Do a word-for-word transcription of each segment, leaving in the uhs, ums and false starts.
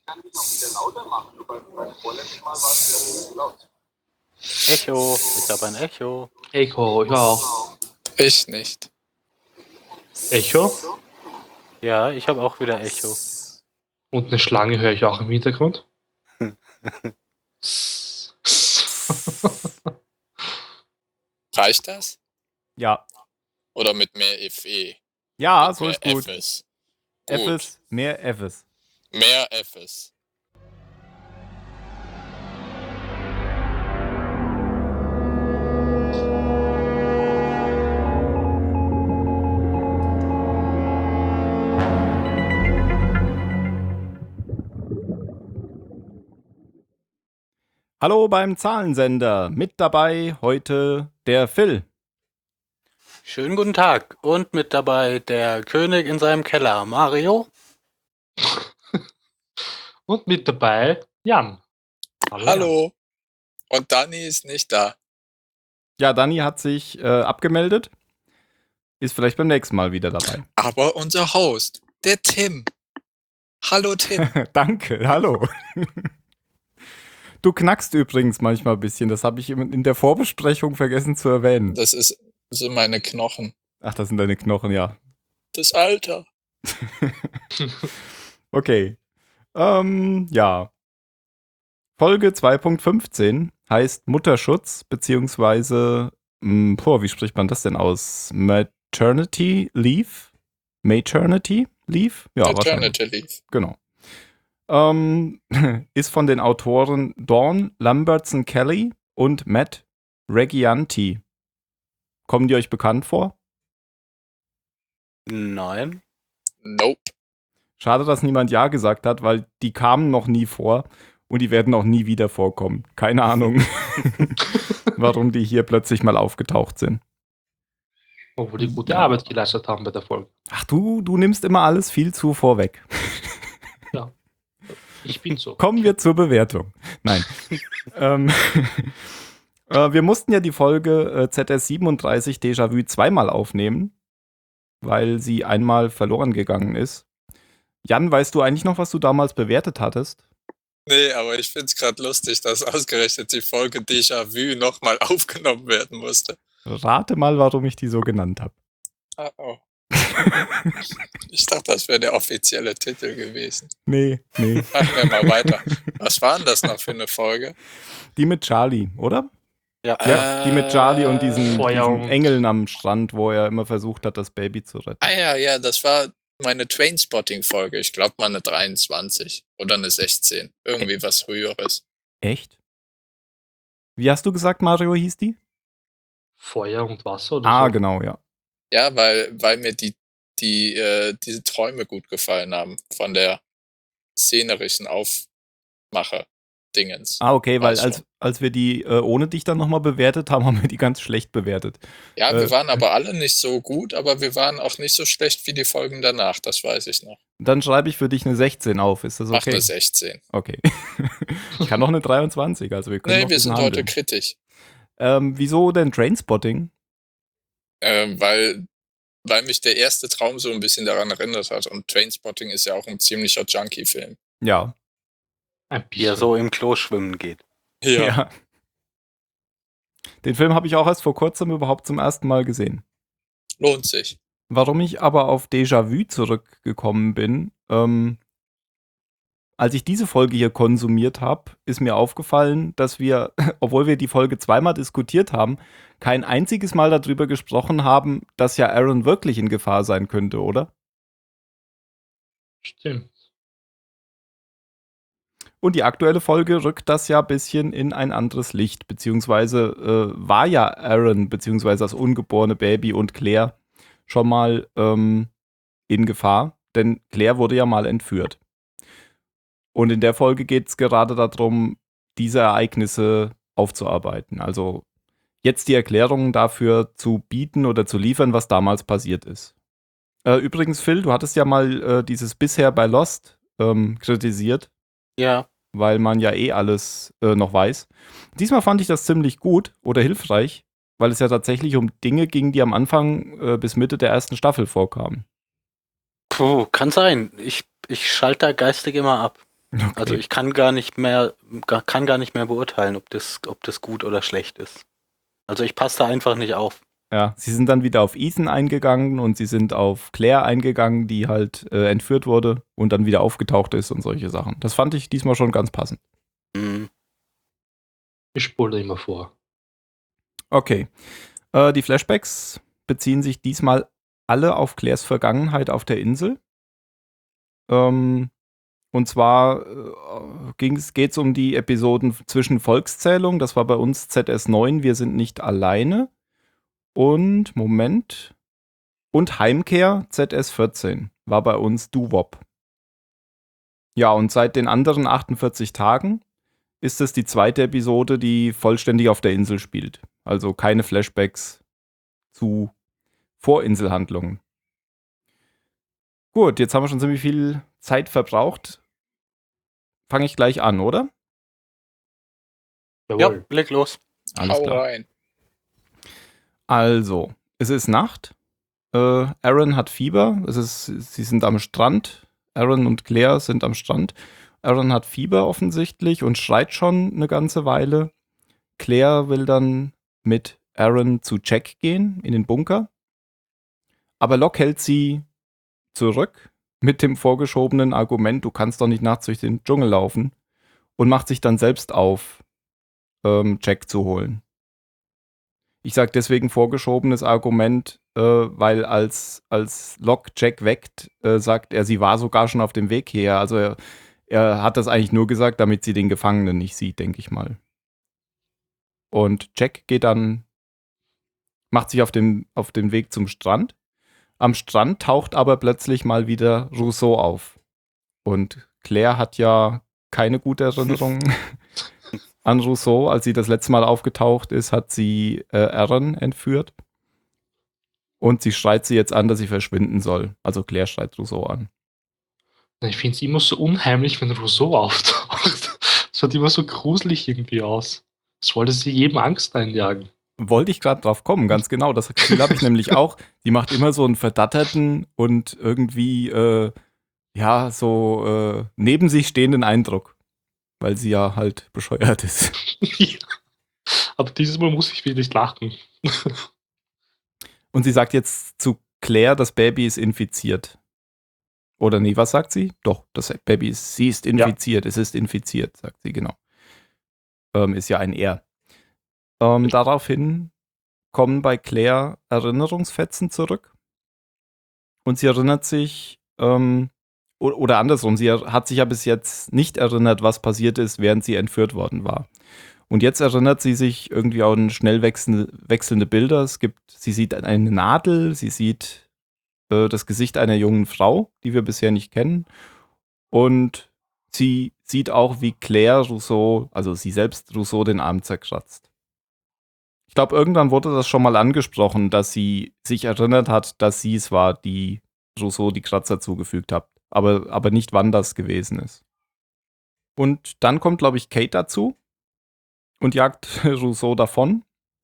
Echo, ich habe ein Echo. Echo, ich auch. Ich nicht. Echo? Ja, ich habe auch wieder Echo. Und eine Schlange höre ich auch im Hintergrund. Reicht das? Ja. Oder mit mehr Fe? Ja, mit so mehr ist gut. Fs. F Gut. ist mehr Fs. Mehr Fs. Hallo beim Zahlensender. Mit dabei heute der Phil. Schönen guten Tag. Und mit dabei der König in seinem Keller, Mario. Und mit dabei Jan. Hallo. Jan. Hallo. Und Dani ist nicht da. Ja, Dani hat sich äh, abgemeldet. Ist vielleicht beim nächsten Mal wieder dabei. Aber unser Host, der Tim. Hallo Tim. Danke, hallo. Du knackst übrigens manchmal ein bisschen. Das habe ich in der Vorbesprechung vergessen zu erwähnen. Das ist, das sind meine Knochen. Ach, das sind deine Knochen, ja. Das Alter. Okay. Ähm, ja. Folge zwei Punkt fünfzehn heißt Mutterschutz, beziehungsweise, mh, boah, wie spricht man das denn aus? Maternity Leave? Maternity Leave? Ja, wahrscheinlich. Maternity Leave. Genau. Ähm, ist von den Autoren Dawn Lambertson Kelly und Matt Reggianti. Kommen die euch bekannt vor? Nein. Nope. Schade, dass niemand Ja gesagt hat, weil die kamen noch nie vor und die werden auch nie wieder vorkommen. Keine Ahnung, warum die hier plötzlich mal aufgetaucht sind. Obwohl die gute Arbeit geleistet haben bei der Folge. Ach du, du nimmst immer alles viel zu vorweg. Ja, ich bin so. Kommen wir zur Bewertung. Nein. ähm, äh, wir mussten ja die Folge äh, Z S siebenunddreißig Déjà-vu zweimal aufnehmen, weil sie einmal verloren gegangen ist. Jan, weißt du eigentlich noch, was du damals bewertet hattest? Nee, aber ich find's gerade lustig, dass ausgerechnet die Folge Déjà-vu nochmal aufgenommen werden musste. Rate mal, warum ich die so genannt habe. Ah, oh. Ich dachte, das wäre der offizielle Titel gewesen. Nee, nee. Machen wir mal weiter. Was war denn das noch für eine Folge? Die mit Charlie, oder? Ja. Ja, die mit Charlie und diesen, Feuer diesen und- Engeln am Strand, wo er immer versucht hat, das Baby zu retten. Ah ja, ja, das war meine Trainspotting-Folge. Ich glaube mal eine dreiundzwanzig oder eine sechzehn. Irgendwie was Höheres. Echt? Wie hast du gesagt, Mario hieß die? Feuer und Wasser oder Ah, so? genau, ja. Ja, weil, weil mir die, die, äh, diese Träume gut gefallen haben von der szenerischen Aufmacher-Dingens. Ah, okay, weil Weißt du? als, als wir die äh, ohne dich dann nochmal bewertet haben, haben wir die ganz schlecht bewertet. Ja, äh, wir waren aber alle nicht so gut, aber wir waren auch nicht so schlecht wie die Folgen danach, das weiß ich noch. Dann schreibe ich für dich eine sechzehn auf, ist das Mach okay? eine sechzehn. Okay. Ich kann noch eine dreiundzwanzig, also wir können Nee, noch wir ein sind bisschen heute handeln. kritisch. Ähm, wieso denn Trainspotting? Ähm, weil, weil mich der erste Traum so ein bisschen daran erinnert hat. Und Trainspotting ist ja auch ein ziemlicher Junkie-Film. Ja. Ein Wie er bisschen. so im Klo schwimmen geht. Ja. Den Film habe ich auch erst vor kurzem überhaupt zum ersten Mal gesehen. Lohnt sich. Warum ich aber auf Déjà-vu zurückgekommen bin, ähm, als ich diese Folge hier konsumiert habe, ist mir aufgefallen, dass wir, obwohl wir die Folge zweimal diskutiert haben, kein einziges Mal darüber gesprochen haben, dass ja Aaron wirklich in Gefahr sein könnte, oder? Stimmt. Und die aktuelle Folge rückt das ja ein bisschen in ein anderes Licht, beziehungsweise äh, war ja Aaron, beziehungsweise das ungeborene Baby und Claire schon mal ähm, in Gefahr, denn Claire wurde ja mal entführt. Und in der Folge geht es gerade darum, diese Ereignisse aufzuarbeiten. Also jetzt die Erklärungen dafür zu bieten oder zu liefern, was damals passiert ist. Äh, übrigens, Phil, du hattest ja mal äh, dieses bisher bei Lost ähm, kritisiert, Ja. weil man ja eh alles äh, noch weiß. Diesmal fand ich das ziemlich gut oder hilfreich, weil es ja tatsächlich um Dinge ging, die am Anfang äh, bis Mitte der ersten Staffel vorkamen. Puh, kann sein. Ich, ich schalte da geistig immer ab. Okay. Also ich kann gar nicht mehr, gar- kann gar nicht mehr beurteilen, ob das, ob das gut oder schlecht ist. Also ich passe da einfach nicht auf. Ja, sie sind dann wieder auf Ethan eingegangen und sie sind auf Claire eingegangen, die halt äh, entführt wurde und dann wieder aufgetaucht ist und solche Sachen. Das fand ich diesmal schon ganz passend. Hm. Ich spule immer vor. Okay. Äh, die Flashbacks beziehen sich diesmal alle auf Claires Vergangenheit auf der Insel. Ähm, und zwar äh, geht es um die Episoden zwischen Volkszählung, das war bei uns Z S neun, wir sind nicht alleine. Und, Moment. Und Heimkehr Z S vierzehn war bei uns Doo-Wop. Ja, und seit den anderen achtundvierzig Tagen ist es die zweite Episode, die vollständig auf der Insel spielt. Also keine Flashbacks zu Vorinselhandlungen. Gut, jetzt haben wir schon ziemlich viel Zeit verbraucht. Fange ich gleich an, oder? Ja, Jawohl. leg los. Alles Hau klar. rein. Also, es ist Nacht. Äh, Aaron hat Fieber. Es ist, sie sind am Strand. Aaron und Claire sind am Strand. Aaron hat Fieber offensichtlich und schreit schon eine ganze Weile. Claire will dann mit Aaron zu Jack gehen, in den Bunker. Aber Locke hält sie zurück mit dem vorgeschobenen Argument, du kannst doch nicht nachts durch den Dschungel laufen, und macht sich dann selbst auf, ähm, Jack zu holen. Ich sage deswegen vorgeschobenes Argument, äh, weil als, als Locke Jack weckt, äh, sagt er, sie war sogar schon auf dem Weg hierher. Also er, er hat das eigentlich nur gesagt, damit sie den Gefangenen nicht sieht, denke ich mal. Und Jack geht dann, macht sich auf den, auf den Weg zum Strand. Am Strand taucht aber plötzlich mal wieder Rousseau auf. Und Claire hat ja keine gute Erinnerung an Rousseau. Als sie das letzte Mal aufgetaucht ist, hat sie äh, Aaron entführt. Und sie schreit sie jetzt an, dass sie verschwinden soll. Also Claire schreit Rousseau an. Ich finde es immer so unheimlich, wenn Rousseau auftaucht. Das schaut immer so gruselig irgendwie aus. Das wollte sie jedem Angst einjagen. Wollte ich gerade drauf kommen, ganz genau. Das Gefühl habe ich nämlich auch. Die macht immer so einen verdatterten und irgendwie, äh, ja, so äh, neben sich stehenden Eindruck. Weil sie ja halt bescheuert ist. Ja. Aber dieses Mal muss ich wirklich lachen. Und sie sagt jetzt zu Claire, das Baby ist infiziert. Oder nee, was sagt sie? Doch, das Baby ist, sie ist infiziert, es ist infiziert, sagt sie, genau. Ähm, ist ja ein Er. Ähm, daraufhin kommen bei Claire Erinnerungsfetzen zurück. Und sie erinnert sich, ähm, o- oder andersrum, sie er- hat sich ja bis jetzt nicht erinnert, was passiert ist, während sie entführt worden war. Und jetzt erinnert sie sich irgendwie auch an schnell wechselnde, wechselnde Bilder. Es gibt, sie sieht eine Nadel, sie sieht äh, das Gesicht einer jungen Frau, die wir bisher nicht kennen. Und sie sieht auch, wie Claire Rousseau, also sie selbst Rousseau, den Arm zerkratzt. Ich glaube, irgendwann wurde das schon mal angesprochen, dass sie sich erinnert hat, dass sie es war, die Rousseau die Kratzer zugefügt hat. Aber, aber nicht, wann das gewesen ist. Und dann kommt, glaube ich, Kate dazu und jagt Rousseau davon.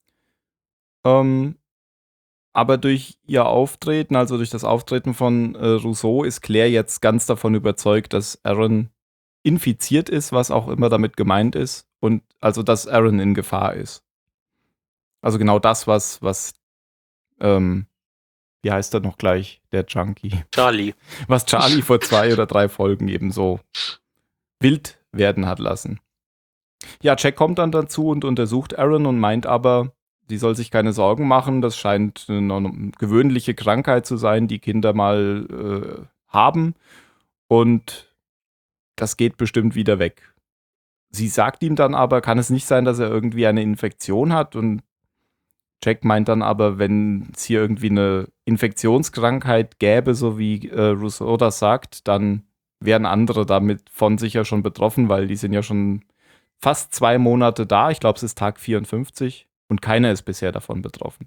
Ähm, aber durch ihr Auftreten, also durch das Auftreten von äh, Rousseau, ist Claire jetzt ganz davon überzeugt, dass Aaron infiziert ist, was auch immer damit gemeint ist. Und also, dass Aaron in Gefahr ist. Also genau das, was, was, ähm, wie heißt er noch gleich, der Junkie? Charlie. Was Charlie vor zwei oder drei Folgen eben so wild werden hat lassen. Ja, Jack kommt dann dazu und untersucht Aaron und meint aber, sie soll sich keine Sorgen machen. Das scheint eine gewöhnliche Krankheit zu sein, die Kinder mal äh, haben. Und das geht bestimmt wieder weg. Sie sagt ihm dann aber, kann es nicht sein, dass er irgendwie eine Infektion hat? Und Jack meint dann aber, wenn es hier irgendwie eine Infektionskrankheit gäbe, so wie äh, Rousseau das sagt, dann wären andere damit von sicher schon betroffen, weil die sind ja schon fast zwei Monate da. Ich glaube, es ist Tag vierundfünfzig und keiner ist bisher davon betroffen.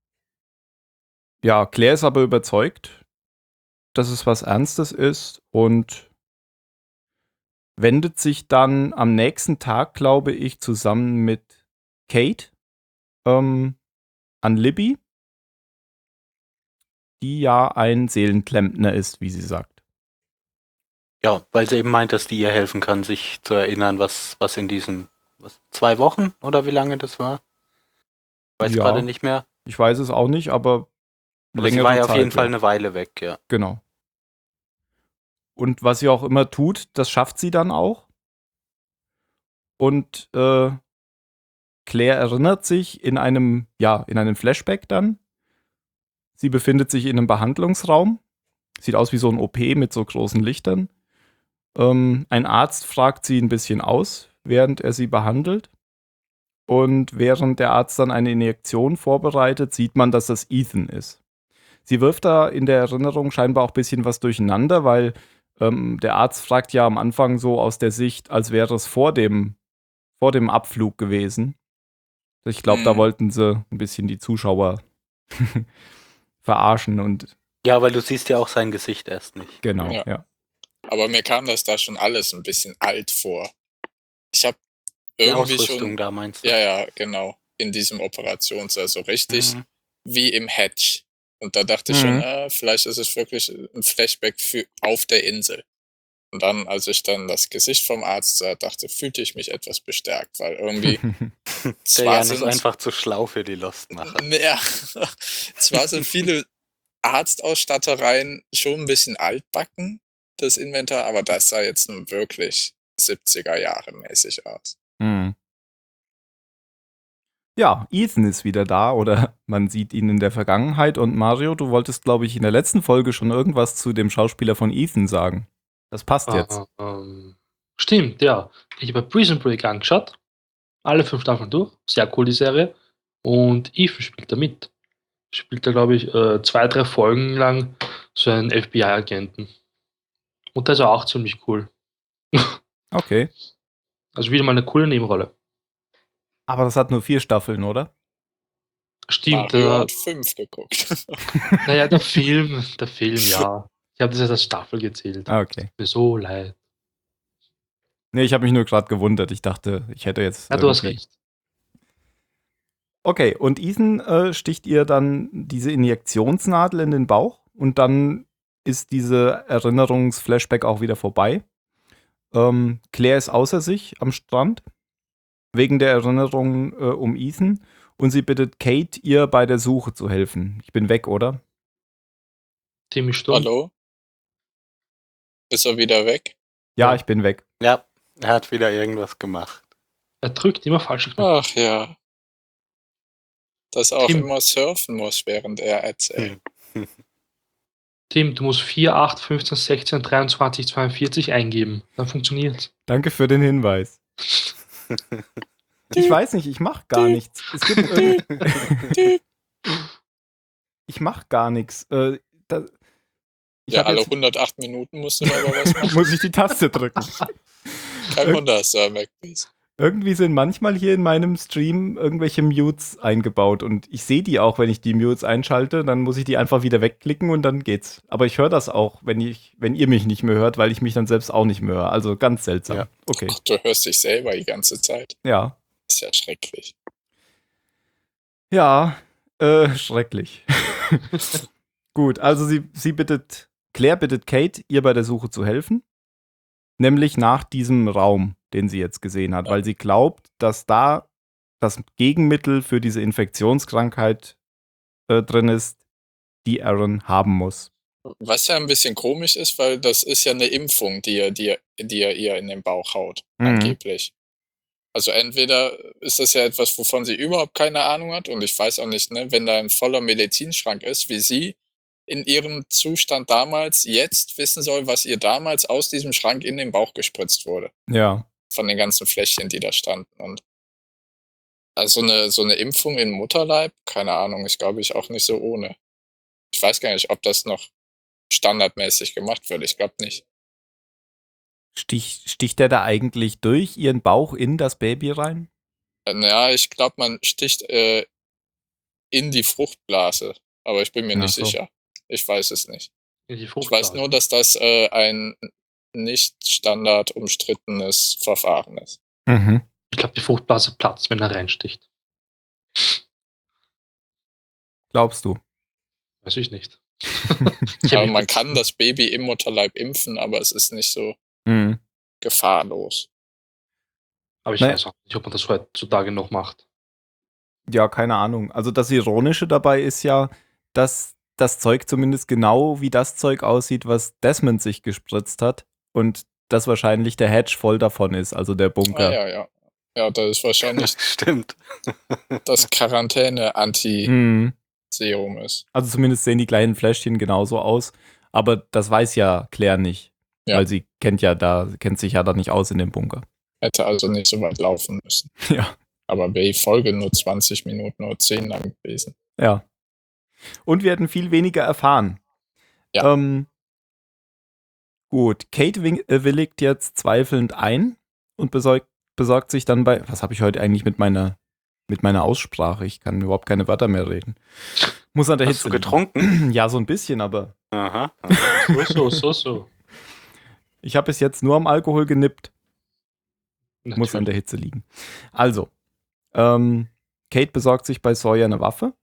Ja, Claire ist aber überzeugt, dass es was Ernstes ist und wendet sich dann am nächsten Tag, glaube ich, zusammen mit Kate ähm, an Libby, die ja ein Seelenklempner ist, wie sie sagt. Ja, weil sie eben meint, dass die ihr helfen kann, sich zu erinnern, was, was in diesen was, zwei Wochen oder wie lange das war. Weiß Ja. gerade nicht mehr. Ich weiß es auch nicht, aber, Aber sie längere war ja auf Zeit, jeden Fall ja. eine Weile weg, ja. Genau. Und was sie auch immer tut, das schafft sie dann auch. Und äh, Claire erinnert sich in einem, ja, in einem Flashback dann. Sie befindet sich in einem Behandlungsraum. Sieht aus wie so ein O P mit so großen Lichtern. Ähm, ein Arzt fragt sie ein bisschen aus, während er sie behandelt. Und während der Arzt dann eine Injektion vorbereitet, sieht man, dass das Ethan ist. Sie wirft da in der Erinnerung scheinbar auch ein bisschen was durcheinander, weil ähm, der Arzt fragt ja am Anfang so aus der Sicht, als wäre es vor dem, vor dem Abflug gewesen. Ich glaube, da Mhm. wollten sie ein bisschen die Zuschauer verarschen und Ja, weil du siehst ja auch sein Gesicht erst nicht. genau, ja. Ja. Aber mir kam das da schon alles ein bisschen alt vor. Ich habe Die irgendwie Ausrüstung schon, da meinst du? ja, ja, genau, in diesem Operationssaal, so richtig Mhm. wie im Hatch. Und da dachte ich Mhm. schon, äh, vielleicht ist es wirklich ein Flashback für auf der Insel. Und dann, als ich dann das Gesicht vom Arzt sah, dachte, fühlte ich mich etwas bestärkt, weil irgendwie Der zwar Jan ist sind, einfach zu schlau für die Lostmacher. ja, zwar sind viele Arztausstattereien schon ein bisschen altbacken, das Inventar, aber das sah jetzt nun wirklich siebziger Jahre mäßig aus. Mhm. Ja, Ethan ist wieder da oder man sieht ihn in der Vergangenheit. Und Mario, du wolltest, glaube ich, in der letzten Folge schon irgendwas zu dem Schauspieler von Ethan sagen. Das passt jetzt. Ah, ähm, stimmt, ja. Ich habe Prison Break angeschaut. Alle fünf Staffeln durch. Sehr cool, die Serie. Und Ethan spielt da mit. Spielt da, glaube ich, äh, zwei, drei Folgen lang so einen F B I-Agenten. Und der ist auch ziemlich cool. Okay. Also wieder mal eine coole Nebenrolle. Aber das hat nur vier Staffeln, oder? Stimmt, Mario äh, hat fünf geguckt. naja, der Film, der Film, ja. Ich habe das jetzt als Staffel gezählt. Ah, okay. Tut mir so leid. Nee, ich habe mich nur gerade gewundert. Ich dachte, ich hätte jetzt. Ja, du hast irgendwie- recht. Okay, und Ethan äh, sticht ihr dann diese Injektionsnadel in den Bauch und dann ist diese Erinnerungsflashback auch wieder vorbei. Ähm, Claire ist außer sich am Strand wegen der Erinnerung äh, um Ethan und sie bittet Kate, ihr bei der Suche zu helfen. Ich bin weg, oder? Timmy Sturm. Hallo? Ist er wieder weg? Ja, Ja. ich bin weg. Ja, er hat wieder irgendwas gemacht. Er drückt immer falsche Knöpfe. Ach ja. Dass er auch Tim. immer surfen muss, während er erzählt. Hm. Tim, du musst vier, acht, fünfzehn, sechzehn, dreiundzwanzig, zweiundvierzig eingeben. Dann funktioniert's. Danke für den Hinweis. Ich weiß nicht, ich mach gar nichts. Es gibt irgend- ich mach gar nichts. Äh, da, ich Ja, hab alle jetzt, hundertacht Minuten musst du da aber was machen. muss ich die Taste drücken. Kein Wunder, Sir McPeace. Irgendwie sind manchmal hier in meinem Stream irgendwelche Mutes eingebaut und ich sehe die auch, wenn ich die Mutes einschalte, dann muss ich die einfach wieder wegklicken und dann geht's. Aber ich höre das auch, wenn ich, wenn ihr mich nicht mehr hört, weil ich mich dann selbst auch nicht mehr höre. Also ganz seltsam. Ja. Okay. Ach, du hörst dich selber die ganze Zeit. Ja. Ist ja schrecklich. Ja, äh, schrecklich. Gut, also sie, sie bittet, Claire bittet Kate, ihr bei der Suche zu helfen. Nämlich nach diesem Raum, den sie jetzt gesehen hat, Ja. weil sie glaubt, dass da das Gegenmittel für diese Infektionskrankheit äh, drin ist, die Aaron haben muss. Was ja ein bisschen komisch ist, weil das ist ja eine Impfung, die er, die er, die er ihr in den Bauch haut, Mhm. angeblich. Also entweder ist das ja etwas, wovon sie überhaupt keine Ahnung hat, und ich weiß auch nicht, ne, wenn da ein voller Medizinschrank ist, wie sie in ihrem Zustand damals jetzt wissen soll, was ihr damals aus diesem Schrank in den Bauch gespritzt wurde. Ja. Von den ganzen Fläschchen, die da standen. Und also eine, so eine Impfung in Mutterleib, keine Ahnung, ist glaube ich auch nicht so ohne. Ich weiß gar nicht, ob das noch standardmäßig gemacht wird. Ich glaube nicht. Stich, sticht der da eigentlich durch ihren Bauch in das Baby rein? Äh, Naja, ich glaube, man sticht äh, in die Fruchtblase, aber ich bin mir Ach nicht so. sicher. Ich weiß es nicht. In die Ich Fruchtblase. weiß nur, dass das äh, ein nicht standard umstrittenes Verfahren ist. Mhm. Ich glaube, die Fruchtblase platzt, wenn er reinsticht. Glaubst du? Weiß ich nicht. Ich hab Aber mich- man kann das Baby im Mutterleib impfen, aber es ist nicht so Mhm. gefahrlos. aber ich Naja. weiß auch nicht, ob man das heutzutage noch macht. Ja, keine Ahnung. Also das Ironische dabei ist ja, dass das Zeug zumindest genau wie das Zeug aussieht, was Desmond sich gespritzt hat. Und das wahrscheinlich der Hedge voll davon ist, also der Ah, Bunker. ja, ja. Ja, das ist wahrscheinlich Stimmt. das Quarantäne-Anti-Serum Mhm. ist. Also zumindest sehen die kleinen Fläschchen genauso aus. Aber das weiß ja Claire nicht. Ja. Weil sie kennt ja da, kennt sich ja da nicht aus in dem Bunker. Hätte also nicht so weit laufen müssen. Ja. Aber wäre die Folge nur zwanzig Minuten oder zehn lang gewesen. Ja. Und wir hätten viel weniger erfahren. Ja. Ähm, gut, Kate wing- äh, willigt jetzt zweifelnd ein und besorgt, besorgt sich dann bei. Was habe ich heute eigentlich mit meiner, mit meiner Aussprache? Ich kann überhaupt keine Wörter mehr reden. Muss an der Hast Hitze du liegen. getrunken? Ja, so ein bisschen, aber Aha. So, so, so, so. ich habe bis jetzt nur am Alkohol genippt. Muss an Natürlich. der Hitze liegen. Also, ähm, Kate besorgt sich bei Sawyer eine Waffe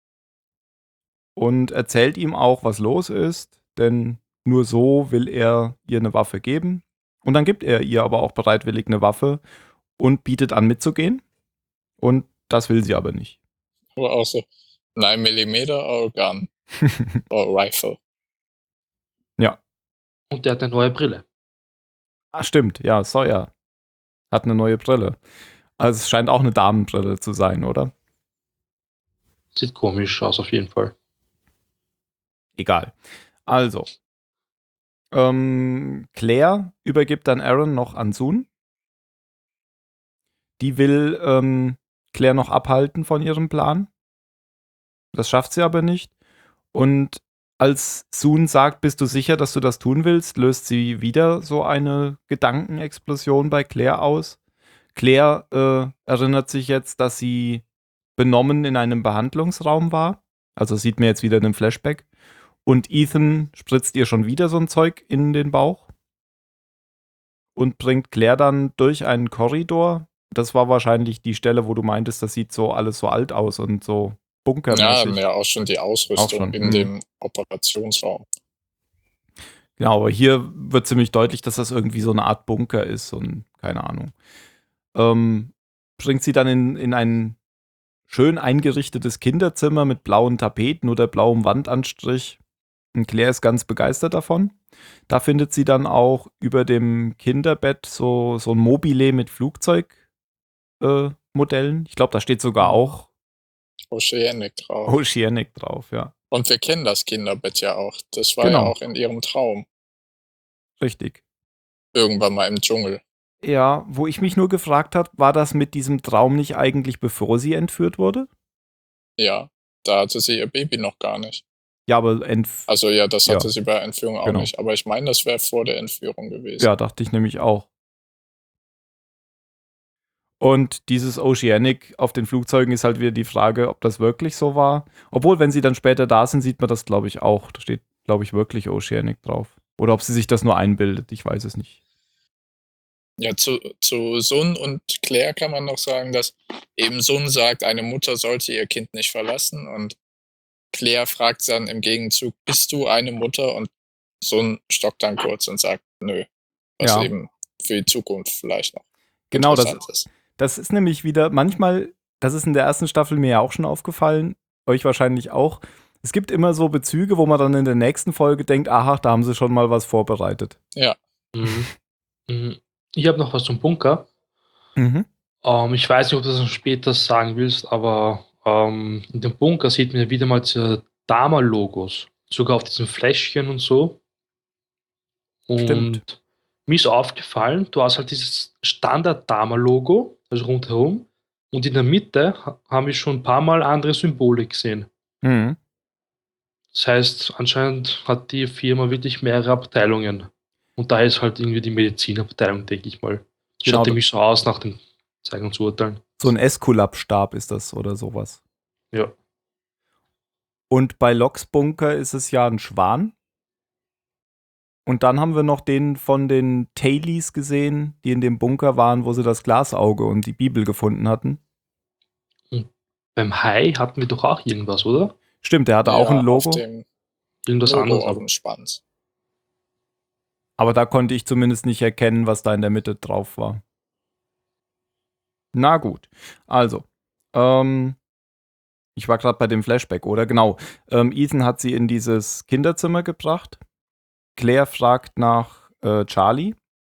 und erzählt ihm auch, was los ist, denn nur so will er ihr eine Waffe geben. Und dann gibt er ihr aber auch bereitwillig eine Waffe und bietet an, mitzugehen. Und das will sie aber nicht. Aber auch so neun Millimeter or Gun or Rifle. Und der hat eine neue Brille. Ah, stimmt, ja, Sawyer hat eine neue Brille. Also es scheint auch eine Damenbrille zu sein, oder? Sieht komisch aus, auf jeden Fall. Egal. Also, ähm, Claire übergibt dann Aaron noch an Sun. Die will ähm, Claire noch abhalten von ihrem Plan. Das schafft sie aber nicht. Und als Sun sagt, bist du sicher, dass du das tun willst, löst sie wieder so eine Gedankenexplosion bei Claire aus. Claire äh, erinnert sich jetzt, dass sie benommen in einem Behandlungsraum war. Also sieht mir jetzt wieder einen Flashback. Und Ethan spritzt ihr schon wieder so ein Zeug in den Bauch und bringt Claire dann durch einen Korridor. Das war wahrscheinlich die Stelle, wo du meintest, das sieht so alles so alt aus und so Ja, bunkermäßig. ja, auch schon die Ausrüstung Auch schon, in mhm. dem Operationsraum. Genau, aber hier wird ziemlich deutlich, dass das irgendwie so eine Art Bunker ist und keine Ahnung. Ähm, bringt sie dann in, in ein schön eingerichtetes Kinderzimmer mit blauen Tapeten oder blauem Wandanstrich. Und Claire ist ganz begeistert davon. Da findet sie dann auch über dem Kinderbett so, so ein Mobile mit Flugzeugmodellen. Äh, Modellen. Ich glaube, da steht sogar auch Oceanic drauf. Oceanic drauf, ja. Und wir kennen das Kinderbett ja auch. Das war Genau. ja auch in ihrem Traum. Richtig. Irgendwann mal im Dschungel. Ja, wo ich mich nur gefragt habe, war das mit diesem Traum nicht eigentlich bevor sie entführt wurde? Ja, da hatte sie ihr Baby noch gar nicht. Ja, aber entf Also ja, das hatte Ja. sie bei Entführung auch Genau. nicht. Aber ich meine, das wäre vor der Entführung gewesen. ja, dachte ich nämlich auch. Und dieses Oceanic auf den Flugzeugen ist halt wieder die Frage, ob das wirklich so war. Obwohl, wenn sie dann später da sind, sieht man das, glaube ich, auch. Da steht, glaube ich, wirklich Oceanic drauf. Oder ob sie sich das nur einbildet, ich weiß es nicht. Ja, zu, zu Sun und Claire kann man noch sagen, dass eben Sun sagt, eine Mutter sollte ihr Kind nicht verlassen. Und Claire fragt dann im Gegenzug, bist du eine Mutter? Und Sun stockt dann kurz und sagt, nö. Was Ja. eben für die Zukunft vielleicht noch Genau, das, interessant ist. das ist nämlich wieder manchmal, das ist in der ersten Staffel mir ja auch schon aufgefallen, euch wahrscheinlich auch. Es gibt immer so Bezüge, wo man dann in der nächsten Folge denkt, aha, da haben sie schon mal was vorbereitet. Ja, Mhm. Mhm. Ich habe noch was zum Bunker. Mhm. Ähm, ich weiß nicht, ob du das noch später sagen willst, aber ähm, in dem Bunker sieht man ja wieder mal diese Dama-Logos. Sogar auf diesen Fläschchen und so. Und Stimmt. mir ist aufgefallen, du hast halt dieses Standard-Dama-Logo, also rundherum. Und in der Mitte ha- haben wir schon ein paar Mal andere Symbole gesehen. Mhm. Das heißt, anscheinend hat die Firma wirklich mehrere Abteilungen. Und da ist halt irgendwie die Medizinabteilung, denke ich mal. Genau, Schaut da- nämlich so aus nach den Zeigen und zu urteilen. So ein Esculap-Stab ist das oder sowas. Ja. Und bei Locks Bunker ist es ja ein Schwan. Und dann haben wir noch den von den Tailies gesehen, die in dem Bunker waren, wo sie das Glasauge und die Bibel gefunden hatten. Beim Hai hatten wir doch auch irgendwas, oder? Stimmt, der hatte auch ja, ein Logo. Auf dem, irgendwas Logo anderes. auf Aber dem Schwanz. Aber da konnte ich zumindest nicht erkennen, was da in der Mitte drauf war. Na gut. Also, ähm, ich war gerade bei dem Flashback, oder? Genau. Ähm, Ethan hat sie in dieses Kinderzimmer gebracht. Claire fragt nach äh, Charlie.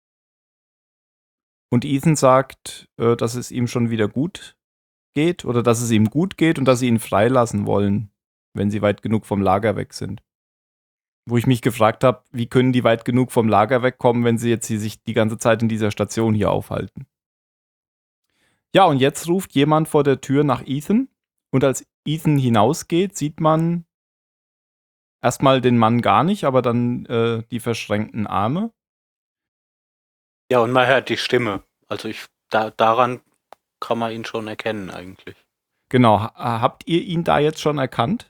Und Ethan sagt, äh, dass es ihm schon wieder gut geht oder dass es ihm gut geht und dass sie ihn freilassen wollen, wenn sie weit genug vom Lager weg sind. Wo ich mich gefragt habe, wie können die weit genug vom Lager wegkommen, wenn sie jetzt hier sich die ganze Zeit in dieser Station hier aufhalten. Ja, und jetzt ruft jemand vor der Tür nach Ethan und als Ethan hinausgeht, sieht man erstmal den Mann gar nicht, aber dann äh, die verschränkten Arme. Ja, und man hört die Stimme. Also ich, da, daran kann man ihn schon erkennen eigentlich. Genau, ha- habt ihr ihn da jetzt schon erkannt?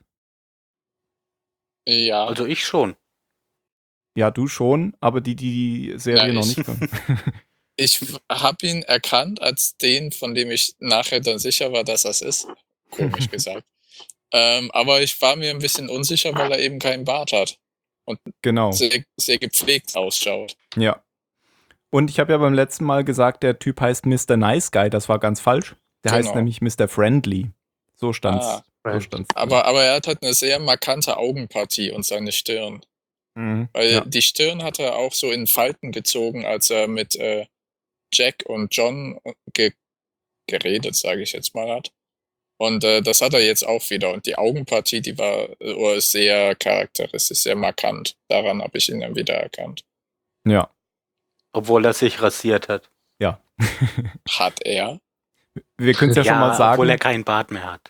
Ja, Also ich schon. Ja, du schon, aber die, die die Serie Ja, noch ich- nicht können. ich habe ihn erkannt als den, von dem ich nachher dann sicher war, dass das ist. Komisch gesagt. Ähm, aber ich war mir ein bisschen unsicher, weil er eben keinen Bart hat. Genau, Sehr, sehr gepflegt ausschaut. ja. Und ich habe ja beim letzten Mal gesagt, der Typ heißt Mister Nice Guy, das war ganz falsch. Der heißt Genau. nämlich Mister Friendly. So stand's. Ah, so right. stand's drin. Aber, aber er hat halt eine sehr markante Augenpartie und seine Stirn. Mhm, Weil ja. die Stirn hat er auch so in Falten gezogen, als er mit äh, Jack und John ge geredet, sage ich jetzt mal, hat. Und äh, das hat er jetzt auch wieder. Und die Augenpartie, die war äh, oder ist sehr charakteristisch, sehr markant. Daran habe ich ihn dann wieder erkannt. Ja. Obwohl er sich rasiert hat. Ja. Hat er? Wir können es ja, schon mal obwohl er sagen, keinen Bart mehr hat.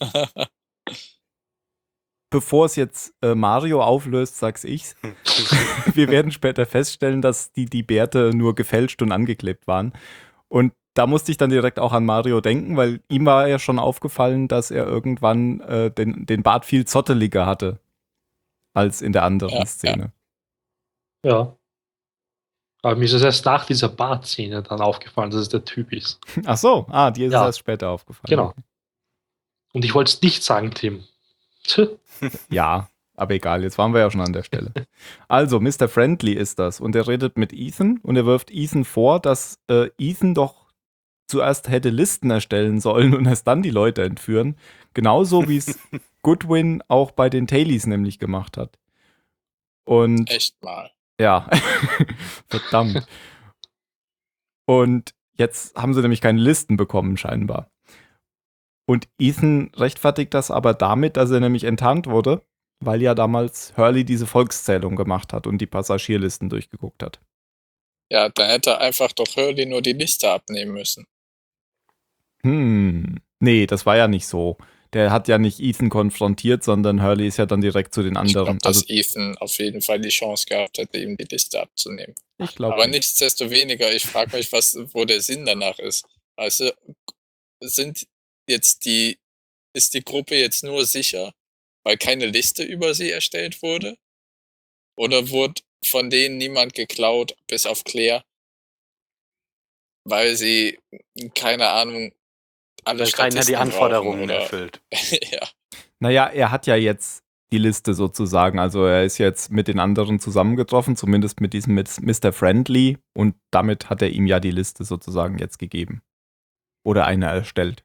bevor es jetzt äh, Mario auflöst, sag's ich's. Wir werden später feststellen, dass die, die Bärte nur gefälscht und angeklebt waren. Und da musste ich dann direkt auch an Mario denken, weil ihm war ja schon aufgefallen, dass er irgendwann äh, den, den Bart viel zotteliger hatte als in der anderen Ja, Szene. ja. Aber mir ist es erst nach dieser Bartszene dann aufgefallen, dass es der Typ ist. Ach so, ah, dir ist Ja. es erst später aufgefallen. Genau. Und ich wollte es nicht sagen, Tim. Tch. Ja, aber egal, jetzt waren wir ja schon an der Stelle. Also, Mister Friendly ist das und er redet mit Ethan und er wirft Ethan vor, dass äh, Ethan doch zuerst hätte Listen erstellen sollen und erst dann die Leute entführen. Genauso wie es Goodwin auch bei den Tailies nämlich gemacht hat. Und Echt mal. ja, verdammt. Und jetzt haben sie nämlich keine Listen bekommen, scheinbar. Und Ethan rechtfertigt das aber damit, dass er nämlich enttarnt wurde, weil ja damals Hurley diese Volkszählung gemacht hat und die Passagierlisten durchgeguckt hat. Ja, dann hätte er einfach doch Hurley nur die Liste abnehmen müssen. Hm, nee, das war ja nicht so. Der hat ja nicht Ethan konfrontiert, sondern Hurley ist ja dann direkt zu den Ich anderen. glaube, dass Also, Ethan auf jeden Fall die Chance gehabt hätte, ihm die Liste abzunehmen. ich glaube. Aber nichtsdestoweniger, ich frage mich, was, wo der Sinn danach ist. Weißt du, sind jetzt die, ist die Gruppe jetzt nur sicher, weil keine Liste über sie erstellt wurde? Oder wurde von denen niemand geklaut, bis auf Claire, weil sie, keine Ahnung, alle Weil keiner die Statisten Anforderungen brauchen, oder? erfüllt. Ja, Naja, er hat ja jetzt die Liste sozusagen. Also er ist jetzt mit den anderen zusammengetroffen, zumindest mit diesem mit Mister Friendly. Und damit hat er ihm ja die Liste sozusagen jetzt gegeben. Oder eine erstellt.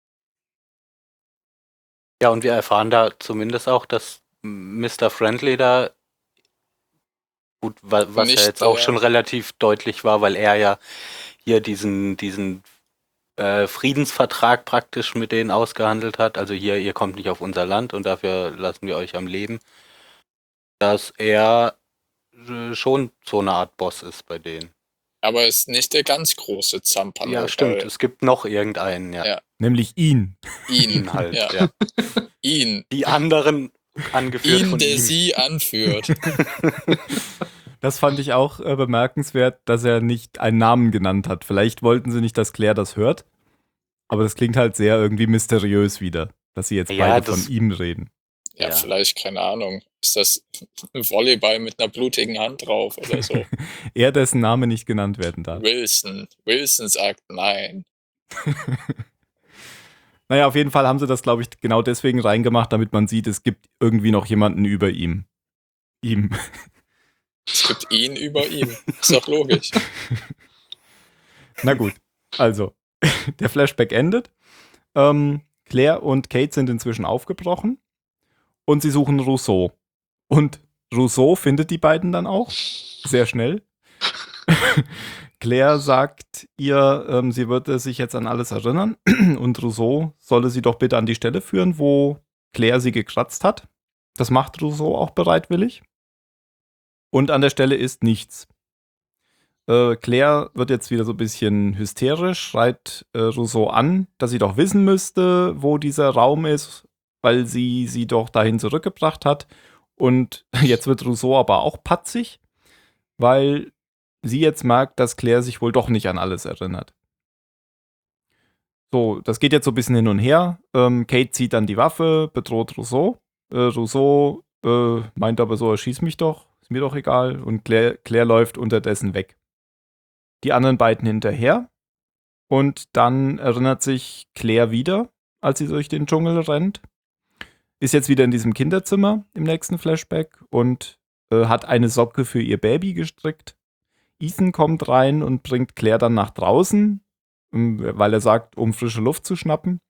Ja, und wir erfahren da zumindest auch, dass Mister Friendly da, gut, wa- was Nicht ja jetzt auch der- schon relativ deutlich war, weil er ja hier diesen, diesen äh, Friedensvertrag praktisch mit denen ausgehandelt hat. Also hier, ihr kommt nicht auf unser Land und dafür lassen wir euch am Leben. Dass er äh, schon so eine Art Boss ist bei denen. aber ist nicht der ganz große Zampano. Ja, stimmt. weil Es gibt noch irgendeinen, ja. Ja. Nämlich ihn. Ihn, Ihn halt, ja. ja. ihn. Die anderen angeführt Ihn, von der ihm. sie anführt. Das fand ich auch äh, bemerkenswert, dass er nicht einen Namen genannt hat. Vielleicht wollten sie nicht, dass Claire das hört. Aber das klingt halt sehr irgendwie mysteriös wieder, dass sie jetzt Ja, beide das- von ihm reden. Ja, Ja. vielleicht, keine Ahnung. Ist das ein Volleyball mit einer blutigen Hand drauf oder so? Er, dessen Name nicht genannt werden darf. Wilson. Wilson sagt nein. Naja, auf jeden Fall haben sie das, glaube ich, genau deswegen reingemacht, damit man sieht, es gibt irgendwie noch jemanden über ihm. ihm. Es gibt ihn über ihm. Ist doch logisch. Na gut, also, der Flashback endet. Ähm, Claire und Kate sind inzwischen aufgebrochen und sie suchen Rousseau. Und Rousseau findet die beiden dann auch sehr schnell. Claire sagt ihr, ähm, sie würde sich jetzt an alles erinnern und Rousseau solle sie doch bitte an die Stelle führen, wo Claire sie gekratzt hat. Das macht Rousseau auch bereitwillig. Und an der Stelle ist nichts. Äh, Claire wird jetzt wieder so ein bisschen hysterisch, schreit äh, Rousseau an, dass sie doch wissen müsste, wo dieser Raum ist, weil sie sie doch dahin zurückgebracht hat. Und jetzt wird Rousseau aber auch patzig, weil sie jetzt merkt, dass Claire sich wohl doch nicht an alles erinnert. So, das geht jetzt so ein bisschen hin und her. Ähm, Kate zieht dann die Waffe, bedroht Rousseau. Äh, Rousseau äh, meint aber so, erschieß mich doch, ist mir doch egal. Und Claire, Claire läuft unterdessen weg. Die anderen beiden hinterher. Und dann erinnert sich Claire wieder, als sie durch den Dschungel rennt. Ist jetzt wieder in diesem Kinderzimmer im nächsten Flashback und äh, hat eine Socke für ihr Baby gestrickt. Ethan kommt rein und bringt Claire dann nach draußen, weil er sagt, um frische Luft zu schnappen.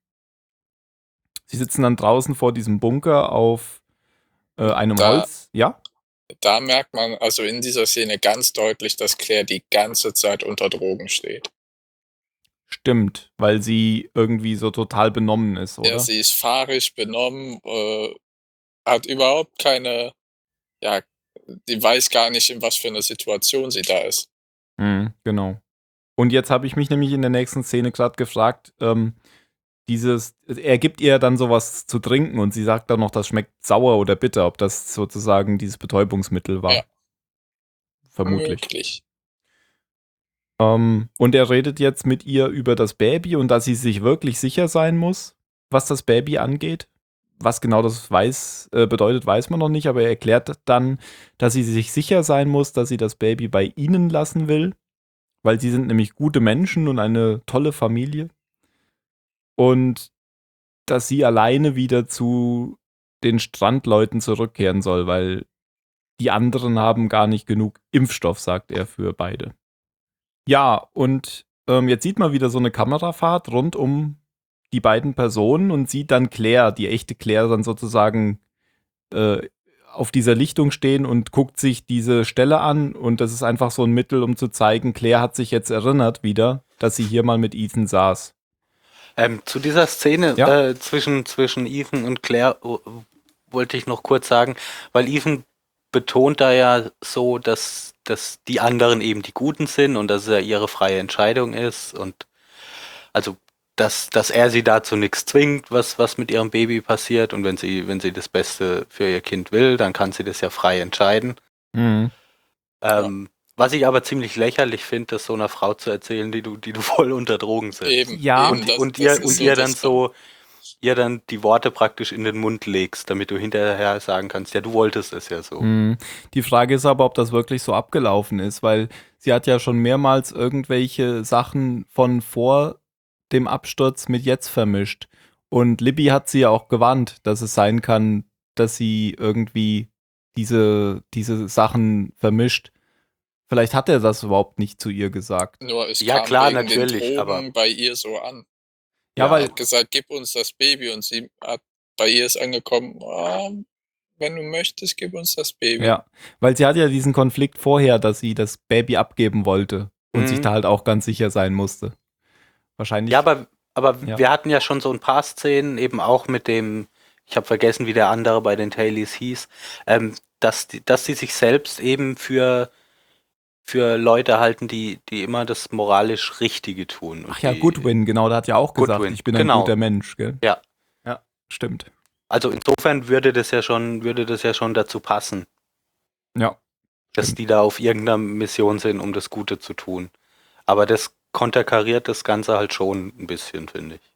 Sie sitzen dann draußen vor diesem Bunker auf äh, einem Da- Holz. Ja? Da merkt man also in dieser Szene ganz deutlich, dass Claire die ganze Zeit unter Drogen steht. Stimmt, weil sie irgendwie so total benommen ist, oder? Ja, sie ist fahrig, benommen, äh, hat überhaupt keine, ja, die weiß gar nicht, in was für einer Situation sie da ist. Mhm, genau. Und jetzt habe ich mich nämlich in der nächsten Szene gerade gefragt, ähm, dieses, er gibt ihr dann sowas zu trinken und sie sagt dann noch, das schmeckt sauer oder bitter, ob das sozusagen dieses Betäubungsmittel war. Ja. Vermutlich. Möglich. Ähm, und er redet jetzt mit ihr über das Baby und dass sie sich wirklich sicher sein muss, was das Baby angeht. Was genau das weiß, äh, bedeutet, weiß man noch nicht, aber er erklärt dann, dass sie sich sicher sein muss, dass sie das Baby bei ihnen lassen will, weil sie sind nämlich gute Menschen und eine tolle Familie. Und dass sie alleine wieder zu den Strandleuten zurückkehren soll, weil die anderen haben gar nicht genug Impfstoff, sagt er, für beide. Ja, und ähm, jetzt sieht man wieder so eine Kamerafahrt rund um die beiden Personen und sieht dann Claire, die echte Claire, dann sozusagen äh, auf dieser Lichtung stehen und guckt sich diese Stelle an. Und das ist einfach so ein Mittel, um zu zeigen, Claire hat sich jetzt erinnert wieder, dass sie hier mal mit Ethan saß. Ähm, zu dieser Szene Ja. äh, zwischen, zwischen Ethan und Claire äh, wollte ich noch kurz sagen, weil Ethan betont da ja so, dass, dass die anderen eben die Guten sind und dass es ja ihre freie Entscheidung ist und also dass, dass er sie dazu nichts zwingt, was, was mit ihrem Baby passiert und wenn sie, wenn sie das Beste für ihr Kind will, dann kann sie das ja frei entscheiden. Mhm. Ähm, Was ich aber ziemlich lächerlich finde, das so einer Frau zu erzählen, die du, die du voll unter Drogen setzt. Eben. Ja. eben, Und, das- und das ihr, ist und ihr dann das- so, ihr dann die Worte praktisch in den Mund legst, damit du hinterher sagen kannst, ja, du wolltest es ja so. Mhm. Die Frage ist aber, ob das wirklich so abgelaufen ist, weil sie hat ja schon mehrmals irgendwelche Sachen von vor dem Absturz mit jetzt vermischt. Und Libby hat sie ja auch gewarnt, dass es sein kann, dass sie irgendwie diese, diese Sachen vermischt. Vielleicht hat er das überhaupt nicht zu ihr gesagt. Nur es Ja, kam klar, wegen natürlich, den Drogen aber- bei ihr so an. Ja, Ja, weil Er hat gesagt, gib uns das Baby und sie hat, bei ihr ist angekommen, ah, wenn du möchtest, gib uns das Baby. Ja, weil sie hat ja diesen Konflikt vorher, dass sie das Baby abgeben wollte und Mhm. sich da halt auch ganz sicher sein musste. Wahrscheinlich. Ja, aber, aber Ja. wir hatten ja schon so ein paar Szenen, eben auch mit dem, ich habe vergessen, wie der andere bei den Tailies hieß, ähm, dass die, dass sie sich selbst eben für, für Leute halten, die, die immer das moralisch Richtige tun. Und Ach ja, die, Goodwin, genau, der hat ja auch gesagt, Goodwin, ich bin ein genau. guter Mensch, gell? Ja. Ja, stimmt. Also insofern würde das ja schon, würde das ja schon dazu passen, Ja. dass Stimmt. die da auf irgendeiner Mission sind, um das Gute zu tun. Aber das konterkariert das Ganze halt schon ein bisschen, finde ich.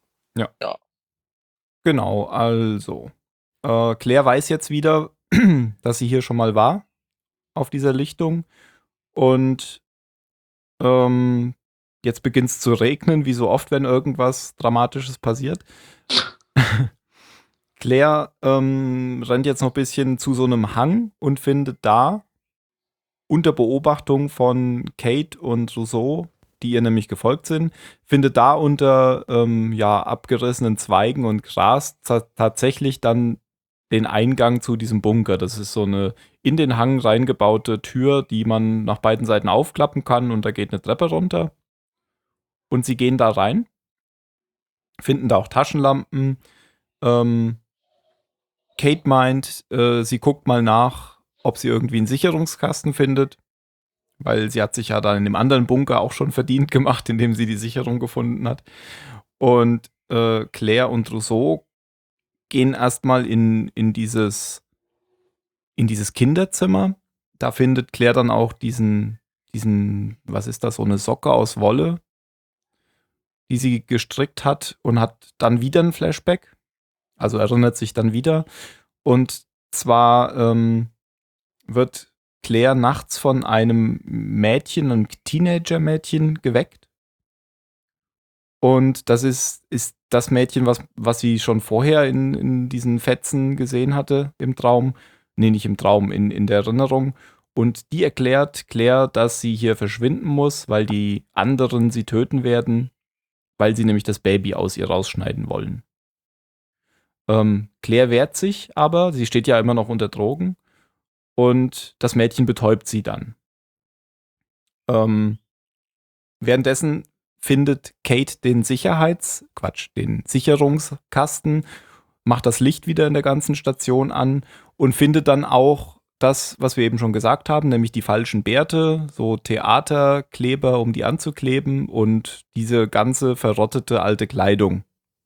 Genau, also. Äh, Claire weiß jetzt wieder, dass sie hier schon mal war, auf dieser Lichtung. Und ähm, jetzt beginnt es zu regnen, wie so oft, wenn irgendwas Dramatisches passiert. Claire ähm, rennt jetzt noch ein bisschen zu so einem Hang und findet da unter Beobachtung von Kate und Rousseau, die ihr nämlich gefolgt sind, findet da unter ähm, ja, abgerissenen Zweigen und Gras ta- tatsächlich dann den Eingang zu diesem Bunker. Das ist so eine in den Hang reingebaute Tür, die man nach beiden Seiten aufklappen kann und da geht eine Treppe runter. Und sie gehen da rein, finden da auch Taschenlampen. Ähm, Kate meint, äh, sie guckt mal nach, ob sie irgendwie einen Sicherungskasten findet, weil sie hat sich ja dann in dem anderen Bunker auch schon verdient gemacht, indem sie die Sicherung gefunden hat. Und äh, Claire und Rousseau gehen erstmal in, in dieses in dieses Kinderzimmer. Da findet Claire dann auch diesen, diesen, was ist das, so eine Socke aus Wolle, die sie gestrickt hat und hat dann wieder ein Flashback. Also erinnert sich dann wieder. Und zwar ähm, wird Claire nachts von einem Mädchen, einem Teenager-Mädchen geweckt. Und das ist, ist das Mädchen, was, was sie schon vorher in, in diesen Fetzen gesehen hatte im Traum. Nee, nicht im Traum, in, in der Erinnerung. Und die erklärt Claire, dass sie hier verschwinden muss, weil die anderen sie töten werden, weil sie nämlich das Baby aus ihr rausschneiden wollen. Ähm, Claire wehrt sich aber, sie steht ja immer noch unter Drogen und das Mädchen betäubt sie dann. Ähm, währenddessen findet Kate den Sicherheits-, Quatsch, den Sicherungskasten, macht das Licht wieder in der ganzen Station an und findet dann auch das, was wir eben schon gesagt haben, nämlich die falschen Bärte, so Theaterkleber, um die anzukleben und diese ganze verrottete alte Kleidung.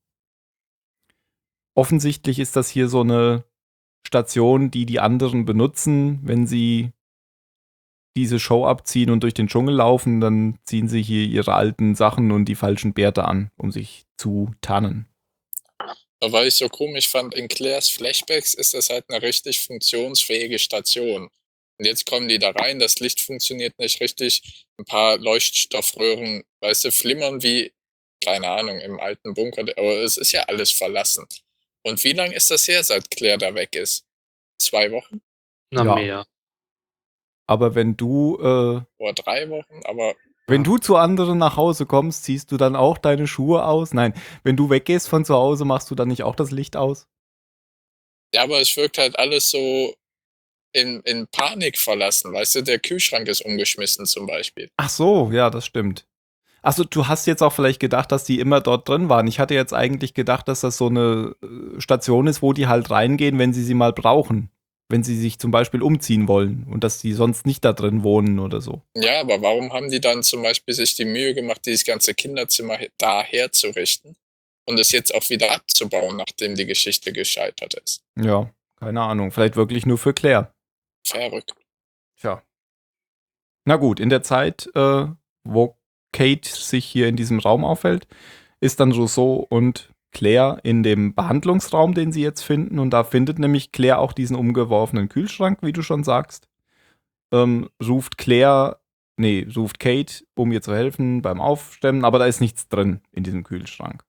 Offensichtlich ist das hier so eine Station, die die anderen benutzen, wenn sie diese Show abziehen und durch den Dschungel laufen, dann ziehen sie hier ihre alten Sachen und die falschen Bärte an, um sich zu tarnen. Aber weil ich so komisch fand, in Claires Flashbacks ist das halt eine richtig funktionsfähige Station. Und jetzt kommen die da rein, das Licht funktioniert nicht richtig, ein paar Leuchtstoffröhren, weißt du, flimmern wie, keine Ahnung, im alten Bunker, aber es ist ja alles verlassen. Und wie lange ist das her, seit Claire da weg ist? Zwei Wochen Na, Ja. mehr. Aber wenn du, äh, oder drei Wochen? Aber wenn Ja. du zu anderen nach Hause kommst, ziehst du dann auch deine Schuhe aus? Nein, wenn du weggehst von zu Hause, machst du dann nicht auch das Licht aus? ja, aber es wirkt halt alles so in, in Panik verlassen, weißt du, der Kühlschrank ist umgeschmissen zum Beispiel. Ach so, ja, das stimmt. Achso, du hast jetzt auch vielleicht gedacht, dass die immer dort drin waren. Ich hatte jetzt eigentlich gedacht, dass das so eine äh, Station ist, wo die halt reingehen, wenn sie sie mal brauchen. Wenn sie sich zum Beispiel umziehen wollen und dass die sonst nicht da drin wohnen oder so. Ja, aber warum haben die dann zum Beispiel sich die Mühe gemacht, dieses ganze Kinderzimmer he- da herzurichten und es jetzt auch wieder abzubauen, nachdem die Geschichte gescheitert ist? Ja, keine Ahnung. Vielleicht wirklich nur für Claire. Verrückt. Tja. Na gut, in der Zeit, äh, wo Kate sich hier in diesem Raum aufhält, ist dann Rousseau und Claire in dem Behandlungsraum, den sie jetzt finden. Und da findet nämlich Claire auch diesen umgeworfenen Kühlschrank, wie du schon sagst. Ähm, ruft Claire, nee, ruft Kate, um ihr zu helfen beim Aufstemmen, aber da ist nichts drin in diesem Kühlschrank.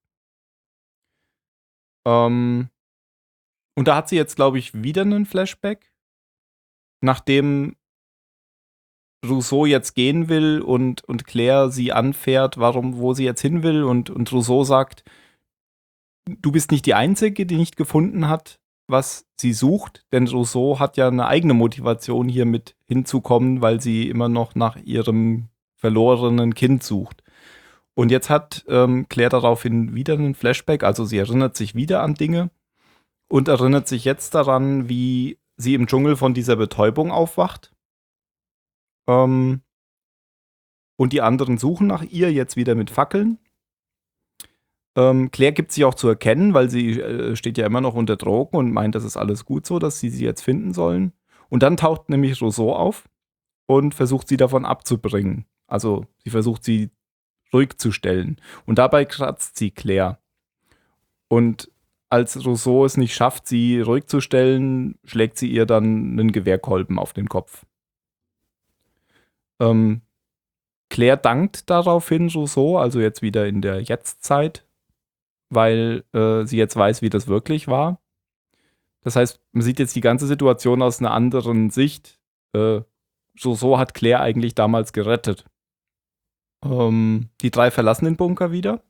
Ähm, und da hat sie jetzt, glaube ich, wieder einen Flashback, nachdem Rousseau jetzt gehen will und, und Claire sie anfährt, warum, wo sie jetzt hin will und, und Rousseau sagt, du bist nicht die Einzige, die nicht gefunden hat, was sie sucht, denn Rousseau hat ja eine eigene Motivation, hier mit hinzukommen, weil sie immer noch nach ihrem verlorenen Kind sucht. Und jetzt hat ähm, Claire daraufhin wieder einen Flashback, also sie erinnert sich wieder an Dinge und erinnert sich jetzt daran, wie sie im Dschungel von dieser Betäubung aufwacht. Ähm, und die anderen suchen nach ihr, jetzt wieder mit Fackeln. Ähm, Claire gibt sich auch zu erkennen, weil sie äh, steht ja immer noch unter Drogen und meint, das ist alles gut so, dass sie sie jetzt finden sollen. Und dann taucht nämlich Rousseau auf und versucht sie davon abzubringen. Also sie versucht sie ruhig zu stellen. Und dabei kratzt sie Claire. Und als Rousseau es nicht schafft, sie ruhig zu stellen, schlägt sie ihr dann einen Gewehrkolben auf den Kopf. Ähm, Claire dankt daraufhin Rousseau, also jetzt wieder in der Jetztzeit, weil äh, sie jetzt weiß, wie das wirklich war. Das heißt, man sieht jetzt die ganze Situation aus einer anderen Sicht. Äh, so, so hat Claire eigentlich damals gerettet. Ähm, die drei verlassen den Bunker wieder.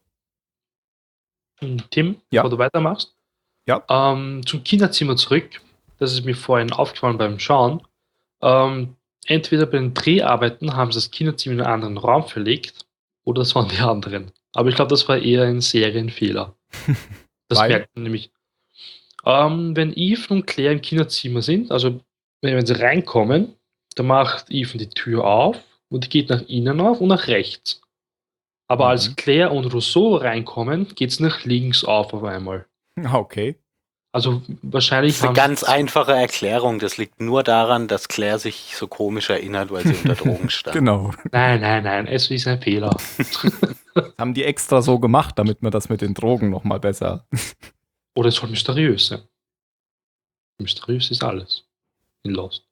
Tim, Ja. bevor du weitermachst. Ja. Ähm, zum Kinderzimmer zurück. Das ist mir vorhin aufgefallen beim Schauen. Ähm, entweder bei den Dreharbeiten haben sie das Kinderzimmer in einen anderen Raum verlegt oder das waren die anderen. Aber ich glaube, das war eher ein Serienfehler. Das Weil? merkt man nämlich. Ähm, wenn Eve und Claire im Kinderzimmer sind, also wenn, wenn sie reinkommen, dann macht Eve die Tür auf und die geht nach innen auf und nach rechts. Aber Mhm. als Claire und Rousseau reinkommen, geht es nach links auf auf einmal. Ah, okay. Also Das wahrscheinlich ist eine haben ganz einfache Erklärung. Das liegt nur daran, dass Claire sich so komisch erinnert, weil sie unter Drogen stand. Genau. Nein, nein, nein, es ist ein Fehler. Das haben die extra so gemacht, damit man das mit den Drogen nochmal besser. Oder es soll mysteriös sein. Mysteriös ist alles in Lost.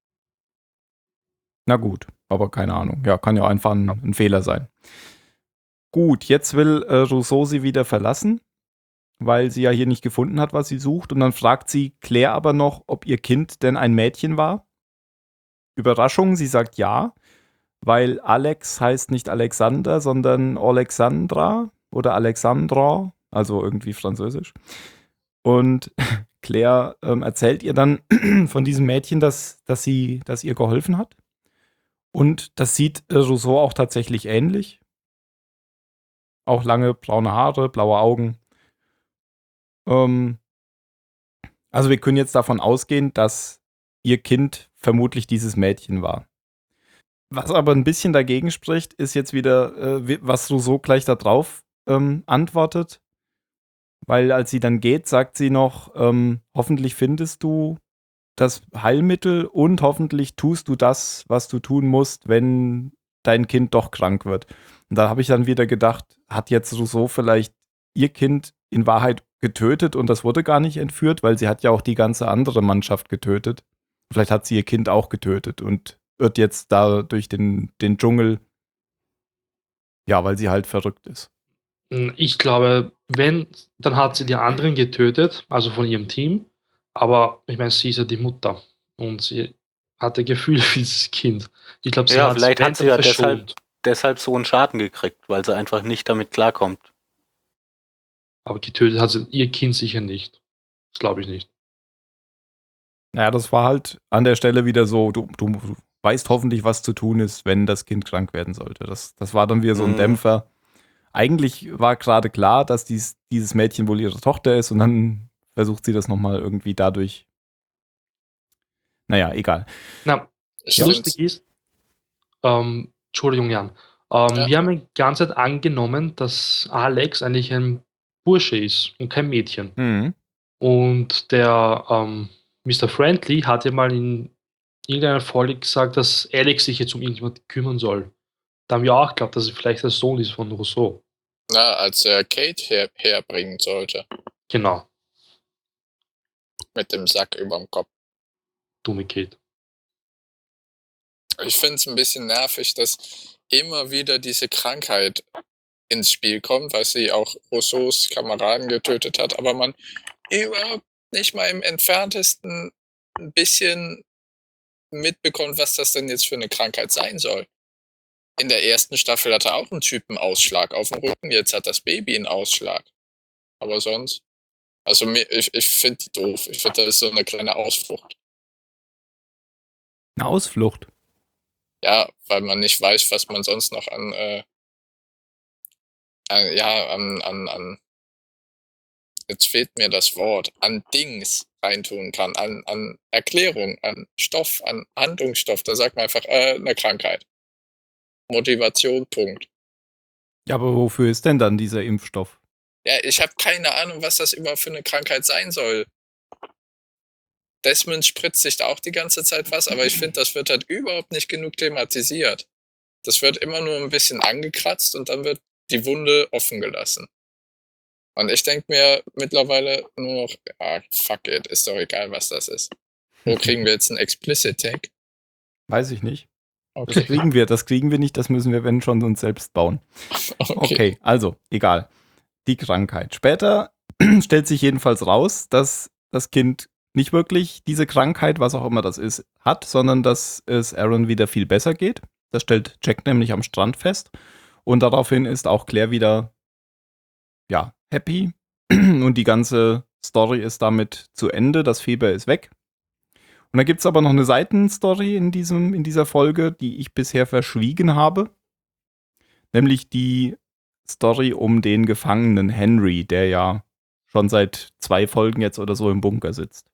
Na gut, aber keine Ahnung. Ja, kann ja einfach ein, ein Fehler sein. Gut, jetzt will äh, Rousseau sie wieder verlassen, weil sie ja hier nicht gefunden hat, was sie sucht. Und dann fragt sie Claire aber noch, ob ihr Kind denn ein Mädchen war. Überraschung, sie sagt ja, weil Alex heißt nicht Alexander, sondern Alexandra oder Alexandra, also irgendwie französisch. Und Claire ähm, erzählt ihr dann von diesem Mädchen, das, das, sie, das ihr geholfen hat. Und das sieht äh, Rousseau auch tatsächlich ähnlich. Auch lange braune Haare, blaue Augen. Ähm, also wir können jetzt davon ausgehen, dass ihr Kind vermutlich dieses Mädchen war. Was aber ein bisschen dagegen spricht, ist jetzt wieder, äh, was Rousseau gleich da drauf ähm, antwortet. Weil als sie dann geht, sagt sie noch, ähm, hoffentlich findest du das Heilmittel und hoffentlich tust du das, was du tun musst, wenn dein Kind doch krank wird. Und da habe ich dann wieder gedacht, hat jetzt Rousseau vielleicht ihr Kind in Wahrheit getötet und das wurde gar nicht entführt, weil sie hat ja auch die ganze andere Mannschaft getötet. Vielleicht hat sie ihr Kind auch getötet und wird jetzt da durch den, den Dschungel, ja, weil sie halt verrückt ist. Ich glaube, wenn, dann hat sie die anderen getötet, also von ihrem Team. Aber ich meine, sie ist ja die Mutter und sie hatte Gefühl für dieses Kind. Ich glaube, sie Ja, hat vielleicht hat sie ja deshalb, verschont. deshalb so einen Schaden gekriegt, weil sie einfach nicht damit klarkommt. Aber getötet hat sie ihr Kind sicher nicht. Das glaube ich nicht. Naja, das war halt an der Stelle wieder so, du, du, du weißt hoffentlich, was zu tun ist, wenn das Kind krank werden sollte. Das, das war dann wieder so ein Mhm. Dämpfer. Eigentlich war gerade klar, dass dies, dieses Mädchen wohl ihre Tochter ist und dann versucht sie das nochmal irgendwie dadurch. Naja, egal. Na, Ich Ja. lustig find's- ist, ähm, Entschuldigung, Jan, ähm, Ja. wir haben die ganze Zeit angenommen, dass Alex eigentlich ein Bursche ist und kein Mädchen. Mhm. Und der ähm, Mister Friendly hat ja mal in irgendeiner Folge gesagt, dass Alex sich jetzt um irgendjemand kümmern soll. Da haben wir auch geglaubt, dass es vielleicht der Sohn ist von Rousseau. Na, als er Kate her herbringen sollte, Genau, mit dem Sack überm Kopf. dumme Kate. Ich finde es ein bisschen nervig, dass immer wieder diese Krankheit ins Spiel kommt, weil sie auch Rousseaus Kameraden getötet hat, aber man überhaupt nicht mal im Entferntesten ein bisschen mitbekommt, was das denn jetzt für eine Krankheit sein soll. In der ersten Staffel hatte auch ein Typ einen Ausschlag auf dem Rücken, jetzt hat das Baby einen Ausschlag. Aber sonst, also mir, ich, ich finde die doof. Ich finde, das ist so eine kleine Ausflucht. Eine Ausflucht. Ja, weil man nicht weiß, was man sonst noch an, äh, an ja, an, an, an, jetzt fehlt mir das Wort, an Dings reintun kann, an, an Erklärung, an Stoff, an Handlungsstoff. Da sagt man einfach, äh, eine Krankheit. Motivation, Punkt. Ja, aber wofür ist denn dann dieser Impfstoff? Ja, ich habe keine Ahnung, was das überhaupt für eine Krankheit sein soll. Desmond spritzt sich da auch die ganze Zeit was, aber ich finde, das wird halt überhaupt nicht genug thematisiert. Das wird immer nur ein bisschen angekratzt und dann wird die Wunde offen gelassen. Und ich denke mir mittlerweile nur noch, ah, fuck it, ist doch egal, was das ist. Wo kriegen wir jetzt einen Explicit-Tag? Weiß ich nicht. Das Okay. kriegen wir, das kriegen wir nicht, das müssen wir, wenn schon, uns selbst bauen. okay. Okay, also, egal. Die Krankheit. Später stellt sich jedenfalls raus, dass das Kind nicht wirklich diese Krankheit, was auch immer das ist, hat, sondern dass es Aaron wieder viel besser geht. Das stellt Jack nämlich am Strand fest. Und daraufhin ist auch Claire wieder, ja, happy. Und die ganze Story ist damit zu Ende. Das Fieber ist weg. Und da gibt es aber noch eine Seitenstory in, diesem, in dieser Folge, die ich bisher verschwiegen habe. Nämlich die Story um den Gefangenen Henry, der ja schon seit zwei Folgen jetzt oder so im Bunker sitzt.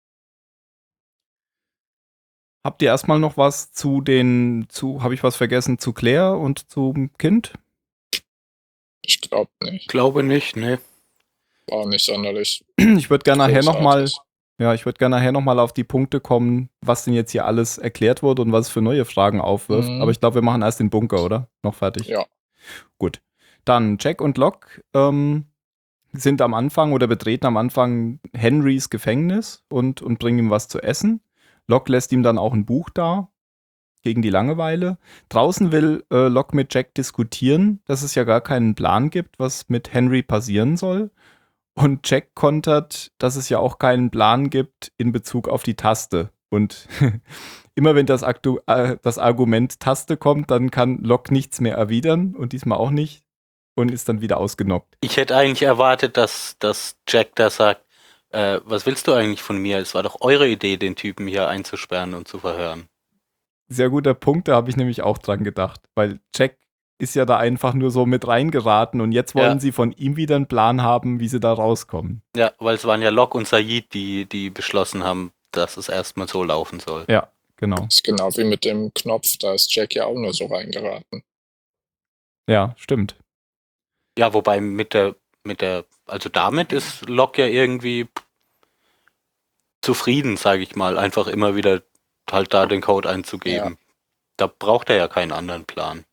Habt ihr erstmal noch was zu den, zu, habe ich was vergessen, zu Claire und zum Kind? Ich glaube nicht. Glaube nicht, ne. War nicht sonderlich Ich würde gerne nachher nochmal, großartig. ja, ich würde gerne nachher nochmal auf die Punkte kommen, was denn jetzt hier alles erklärt wurde und was es für neue Fragen aufwirft. Mhm. Aber ich glaube, wir machen erst den Bunker, oder? Noch fertig. Ja. Gut. Dann Jack und Locke ähm, sind am Anfang oder betreten am Anfang Henrys Gefängnis und, und bringen ihm was zu essen. Locke lässt ihm dann auch ein Buch da, gegen die Langeweile. Draußen will äh, Locke mit Jack diskutieren, dass es ja gar keinen Plan gibt, was mit Henry passieren soll. Und Jack kontert, dass es ja auch keinen Plan gibt in Bezug auf die Taste. Und immer wenn das, Aktu äh, das Argument Taste kommt, dann kann Locke nichts mehr erwidern und diesmal auch nicht und ist dann wieder ausgenockt. Ich hätte eigentlich erwartet, dass, dass Jack da sagt, äh, was willst du eigentlich von mir? Es war doch eure Idee, den Typen hier einzusperren und zu verhören. Sehr guter Punkt, da habe ich nämlich auch dran gedacht, weil Jack ist ja da einfach nur so mit reingeraten und jetzt wollen Ja. sie von ihm wieder einen Plan haben, wie sie da rauskommen. Ja, weil es waren ja Locke und Sayid, die, die beschlossen haben, dass es erstmal so laufen soll. Ja, genau. Das ist genau wie mit dem Knopf, da ist Jack ja auch nur so reingeraten. Ja, stimmt. Ja, wobei mit der, mit der, also damit ist Locke ja irgendwie zufrieden, sage ich mal, einfach immer wieder halt da den Code einzugeben. Da braucht er ja keinen anderen Plan.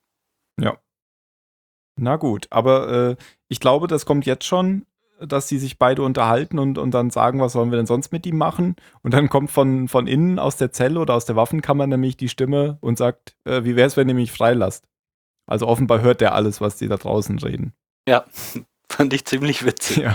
Na gut, aber äh, ich glaube, das kommt jetzt schon, dass sie sich beide unterhalten und, und dann sagen, was sollen wir denn sonst mit ihm machen? Und dann kommt von, von innen aus der Zelle oder aus der Waffenkammer nämlich die Stimme und sagt, äh, wie wäre es, wenn ihr mich freilasst? Also offenbar hört er alles, was die da draußen reden. Ja, fand ich ziemlich witzig. Ja.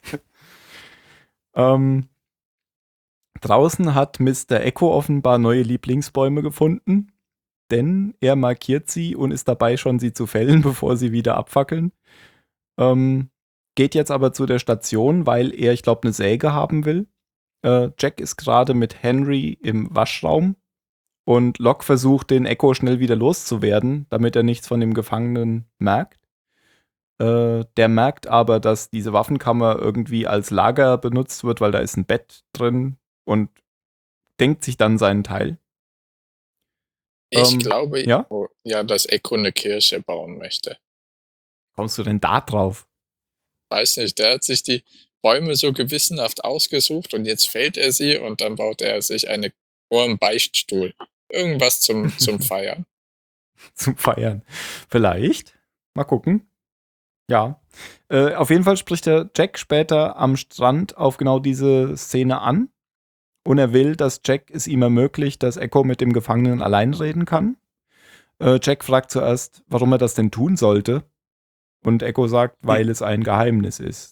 ähm, draußen hat Mister Echo offenbar neue Lieblingsbäume gefunden, denn er markiert sie und ist dabei schon, sie zu fällen, bevor sie wieder abfackeln. Ähm, geht jetzt aber zu der Station, weil er, ich glaube, eine Säge haben will. Äh, Jack ist gerade mit Henry im Waschraum und Locke versucht, den Echo schnell wieder loszuwerden, damit er nichts von dem Gefangenen merkt. Äh, der merkt aber, dass diese Waffenkammer irgendwie als Lager benutzt wird, weil da ist ein Bett drin und denkt sich dann seinen Teil. Ich Ähm, glaube, ja? oh, ja, dass Echo eine Kirche bauen möchte. Kommst du denn da drauf? Weiß nicht, der hat sich die Bäume so gewissenhaft ausgesucht und jetzt fällt er sie und dann baut er sich eine oh, einen Beichtstuhl. Irgendwas zum, zum Feiern. Zum Feiern. Vielleicht. Mal gucken. Ja. Äh, auf jeden Fall spricht der Jack später am Strand auf genau diese Szene an. Und er will, dass Jack es ihm ermöglicht, dass Echo mit dem Gefangenen allein reden kann. Äh, Jack fragt zuerst, warum er das denn tun sollte. Und Echo sagt, weil es ein Geheimnis ist.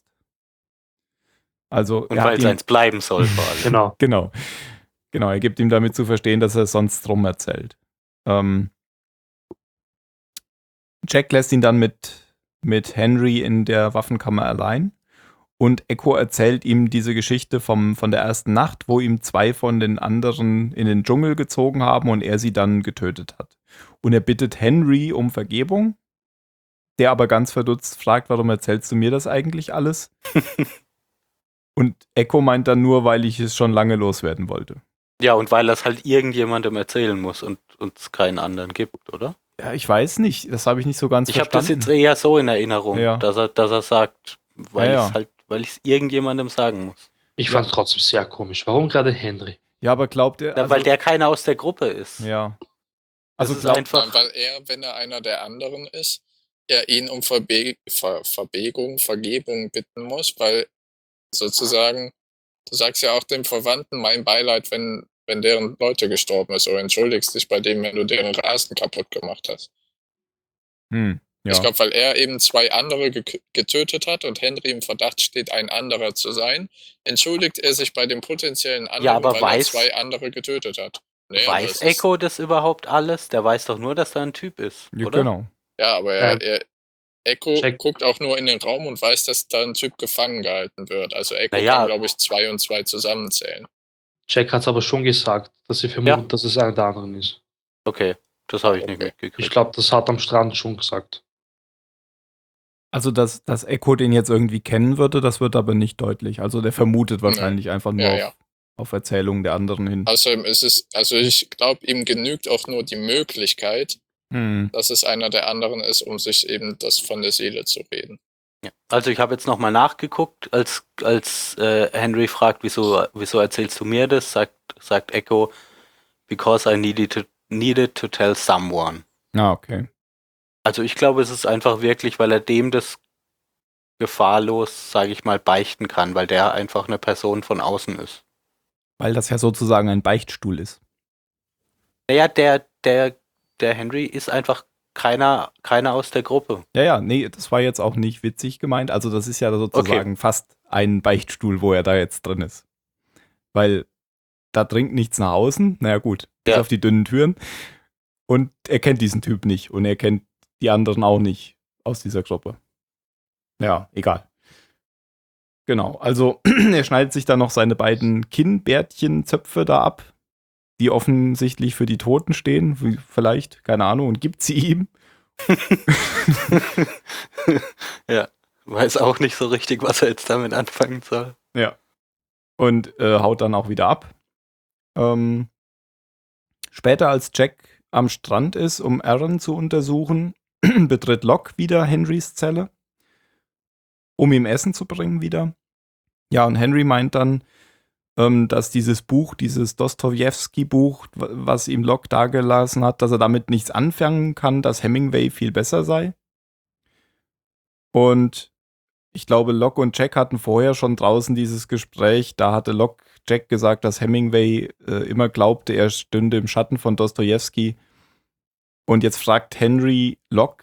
Also, Und er hat weil es ihm- eins bleiben soll vor allem. Genau. Genau. Genau, er gibt ihm damit zu verstehen, dass er es sonst drum erzählt. Ähm, Jack lässt ihn dann mit, mit Henry in der Waffenkammer allein. Und Echo erzählt ihm diese Geschichte vom, von der ersten Nacht, wo ihm zwei von den anderen in den Dschungel gezogen haben und er sie dann getötet hat. Und er bittet Henry um Vergebung, der aber ganz verdutzt fragt, warum erzählst du mir das eigentlich alles? Und Echo meint dann nur, weil ich es schon lange loswerden wollte. Ja, und weil das halt irgendjemandem erzählen muss und es keinen anderen gibt, oder? Ja, ich weiß nicht, das habe ich nicht so ganz Ich habe das verstanden. jetzt eher so in Erinnerung, Ja. dass er, dass er sagt, weil Ja, ja. ich es halt, weil ich es irgendjemandem sagen muss. Ich fand es trotzdem sehr komisch. Warum gerade Henry? Ja, aber glaubt er. Ja, Also, weil der keiner aus der Gruppe ist. Ja. Das Also ist glaubt, einfach. Nein, weil er, wenn er einer der anderen ist, er ihn um Verbe Ver Verbegung, Vergebung bitten muss, weil sozusagen, du sagst ja auch dem Verwandten mein Beileid, wenn, wenn deren Leute gestorben ist, oder entschuldigst dich bei dem, wenn du deren Rasen kaputt gemacht hast. Hm, Ja. Ich glaube, weil er eben zwei andere ge getötet hat und Henry im Verdacht steht, ein anderer zu sein, entschuldigt er sich bei dem potenziellen anderen, Ja, aber weil weiß- er zwei andere getötet hat. Nee, aber Weiß es ist, Echo das überhaupt alles? Der weiß doch nur, dass da ein Typ ist, Ja, oder? genau. ja, aber er, Ähm, er Echo Check. guckt auch nur in den Raum und weiß, dass da ein Typ gefangen gehalten wird. Also Echo Naja. kann, glaube ich, zwei und zwei zusammenzählen. Jack hat es aber schon gesagt, dass sie vermutet, Ja. dass es einer der anderen ist. Okay, das habe Ah, ich nicht okay. mitgekriegt. Ich glaube, das hat am Strand schon gesagt. Also, dass, dass Echo den jetzt irgendwie kennen würde, das wird aber nicht deutlich. Also, der vermutet wahrscheinlich einfach nur Ja, auf, ja. auf Erzählungen der anderen hin. Außerdem ist es, also ich glaube, ihm genügt auch nur die Möglichkeit, Hm. dass es einer der anderen ist, um sich eben das von der Seele zu reden. Ja. Also ich habe jetzt nochmal nachgeguckt, als, als äh, Henry fragt, wieso, wieso erzählst du mir das, sagt, sagt Echo, because I needed to, needed to tell someone. Ah, okay. Also ich glaube, es ist einfach wirklich, weil er dem das gefahrlos, sage ich mal, beichten kann, weil der einfach eine Person von außen ist. Weil das ja sozusagen ein Beichtstuhl ist. Naja, der, der, der Henry ist einfach keiner, keiner aus der Gruppe. Ja, ja, nee, das war jetzt auch nicht witzig gemeint. Also, das ist ja sozusagen fast ein Beichtstuhl, wo er da jetzt drin ist. Weil da dringt nichts nach außen. Naja, gut, bis Ja. auf die dünnen Türen. Und er kennt diesen Typ nicht. Und er kennt die anderen auch nicht aus dieser Gruppe. Ja, egal. Genau, also er schneidet sich dann noch seine beiden Kinnbärtchenzöpfe da ab, die offensichtlich für die Toten stehen, wie- vielleicht, keine Ahnung, und gibt sie ihm. Ja, weiß auch nicht so richtig, was er jetzt damit anfangen soll. Ja. Und äh, haut dann auch wieder ab. Ähm, später, als Jack am Strand ist, um Aaron zu untersuchen, betritt Locke wieder Henrys Zelle, um ihm Essen zu bringen wieder. Ja, und Henry meint dann, ähm, dass dieses Buch, dieses Dostojewski-Buch, w- was ihm Locke dagelassen hat, dass er damit nichts anfangen kann, dass Hemingway viel besser sei. Und ich glaube, Locke und Jack hatten vorher schon draußen dieses Gespräch. Da hatte Locke Jack gesagt, dass Hemingway äh, immer glaubte, er stünde im Schatten von Dostojewski. Und jetzt fragt Henry Locke,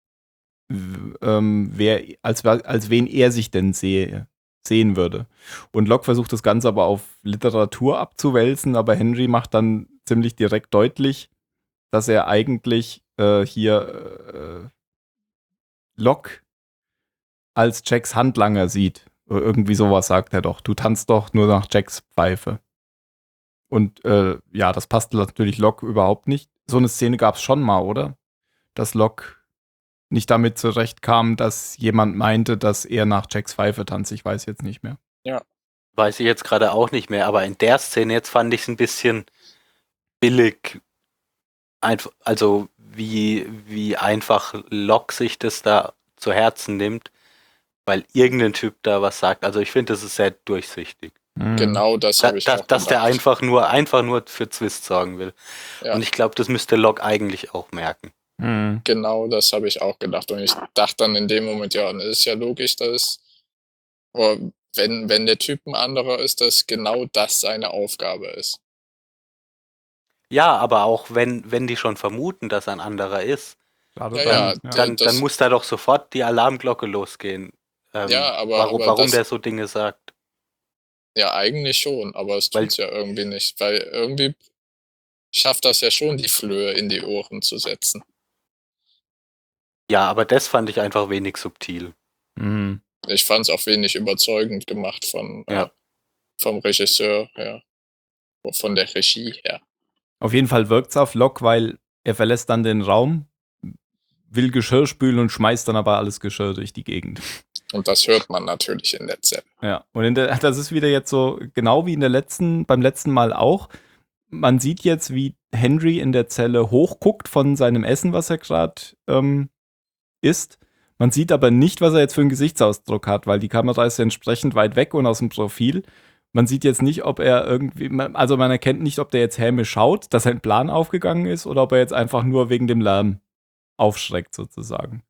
w- ähm, wer, als, als wen er sich denn sehe, sehen würde. Und Locke versucht das Ganze aber auf Literatur abzuwälzen, aber Henry macht dann ziemlich direkt deutlich, dass er eigentlich äh, hier äh, Locke als Jacks Handlanger sieht. Oder irgendwie sowas sagt er doch. Du tanzt doch nur nach Jacks Pfeife. Und äh, ja, das passt natürlich Locke überhaupt nicht. So eine Szene gab es schon mal, oder? Dass Locke nicht damit zurechtkam, dass jemand meinte, dass er nach Jacks Pfeife tanzt. Ich weiß jetzt nicht mehr. Weiß ich jetzt gerade auch nicht mehr, aber in der Szene jetzt fand ich es ein bisschen billig. Einf- also wie, wie einfach Locke sich das da zu Herzen nimmt, weil irgendein Typ da was sagt. Also ich finde, das ist sehr durchsichtig. Mhm. Genau das Da, habe ich dass, auch dass der gedacht. einfach nur, einfach nur für Zwist sorgen will. Ja. Und ich glaube, das müsste Locke eigentlich auch merken. Mhm. Genau das habe ich auch gedacht. Und ich dachte dann in dem Moment, ja, das ist ja logisch, dass oder wenn, wenn der Typ ein anderer ist, dass genau das seine Aufgabe ist. Ja, aber auch wenn, wenn die schon vermuten, dass ein anderer ist, Schade Ja, dann, ja, ja. dann, das- dann muss da doch sofort die Alarmglocke losgehen. Ähm, Ja, aber- warum, aber warum das- der so Dinge sagt. Ja, eigentlich schon, aber es Weil- tut's ja irgendwie nicht, weil irgendwie schafft das ja schon, die Flöhe in die Ohren zu setzen. Ja, aber das fand ich einfach wenig subtil. Mhm. Ich fand es auch wenig überzeugend gemacht von, Ja. äh, vom Regisseur her, von der Regie her. Auf jeden Fall wirkt es auf Locke, weil er verlässt dann den Raum, will Geschirr spülen und schmeißt dann aber alles Geschirr durch die Gegend. Und das hört man natürlich in der Zelle. Ja, und in der, das ist wieder jetzt so, genau wie in der letzten, beim letzten Mal auch. Man sieht jetzt, wie Henry in der Zelle hochguckt von seinem Essen, was er gerade ähm, isst. Man sieht aber nicht, was er jetzt für einen Gesichtsausdruck hat, weil die Kamera ist ja entsprechend weit weg und aus dem Profil. Man sieht jetzt nicht, ob er irgendwie, also man erkennt nicht, ob der jetzt hämisch schaut, dass sein Plan aufgegangen ist oder ob er jetzt einfach nur wegen dem Lärm aufschreckt sozusagen.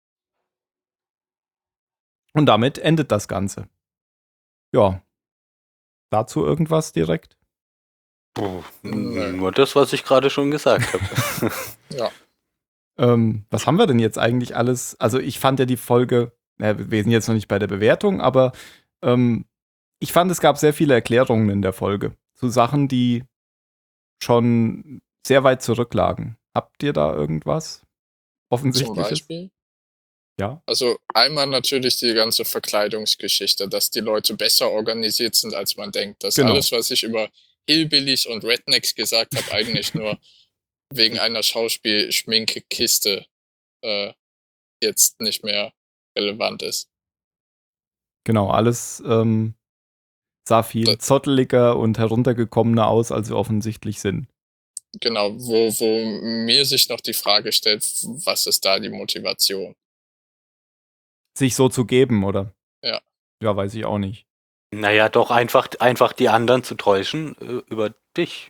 Und damit endet das Ganze. Ja. Dazu irgendwas direkt? Puh, Nö. nur das, was ich gerade schon gesagt habe. Ja. Ähm, was haben wir denn jetzt eigentlich alles? Also ich fand ja die Folge, äh, wir sind jetzt noch nicht bei der Bewertung, aber ähm, ich fand, es gab sehr viele Erklärungen in der Folge zu Sachen, die schon sehr weit zurücklagen. Habt ihr da irgendwas Zum Offensichtliches? Beispiel. Ja. Also einmal natürlich die ganze Verkleidungsgeschichte, dass die Leute besser organisiert sind, als man denkt. Dass Genau. alles, was ich über Hillbillies und Rednecks gesagt habe, eigentlich nur wegen einer Schauspiel-Schminke-Kiste äh, jetzt nicht mehr relevant ist. Genau, alles ähm, sah viel Da- zotteliger und heruntergekommener aus, als sie offensichtlich sind. Genau, wo, wo mir sich noch die Frage stellt, was ist da die Motivation? Sich so zu geben, oder? Ja. Ja, weiß ich auch nicht. Naja, doch einfach, einfach die anderen zu täuschen äh, über dich.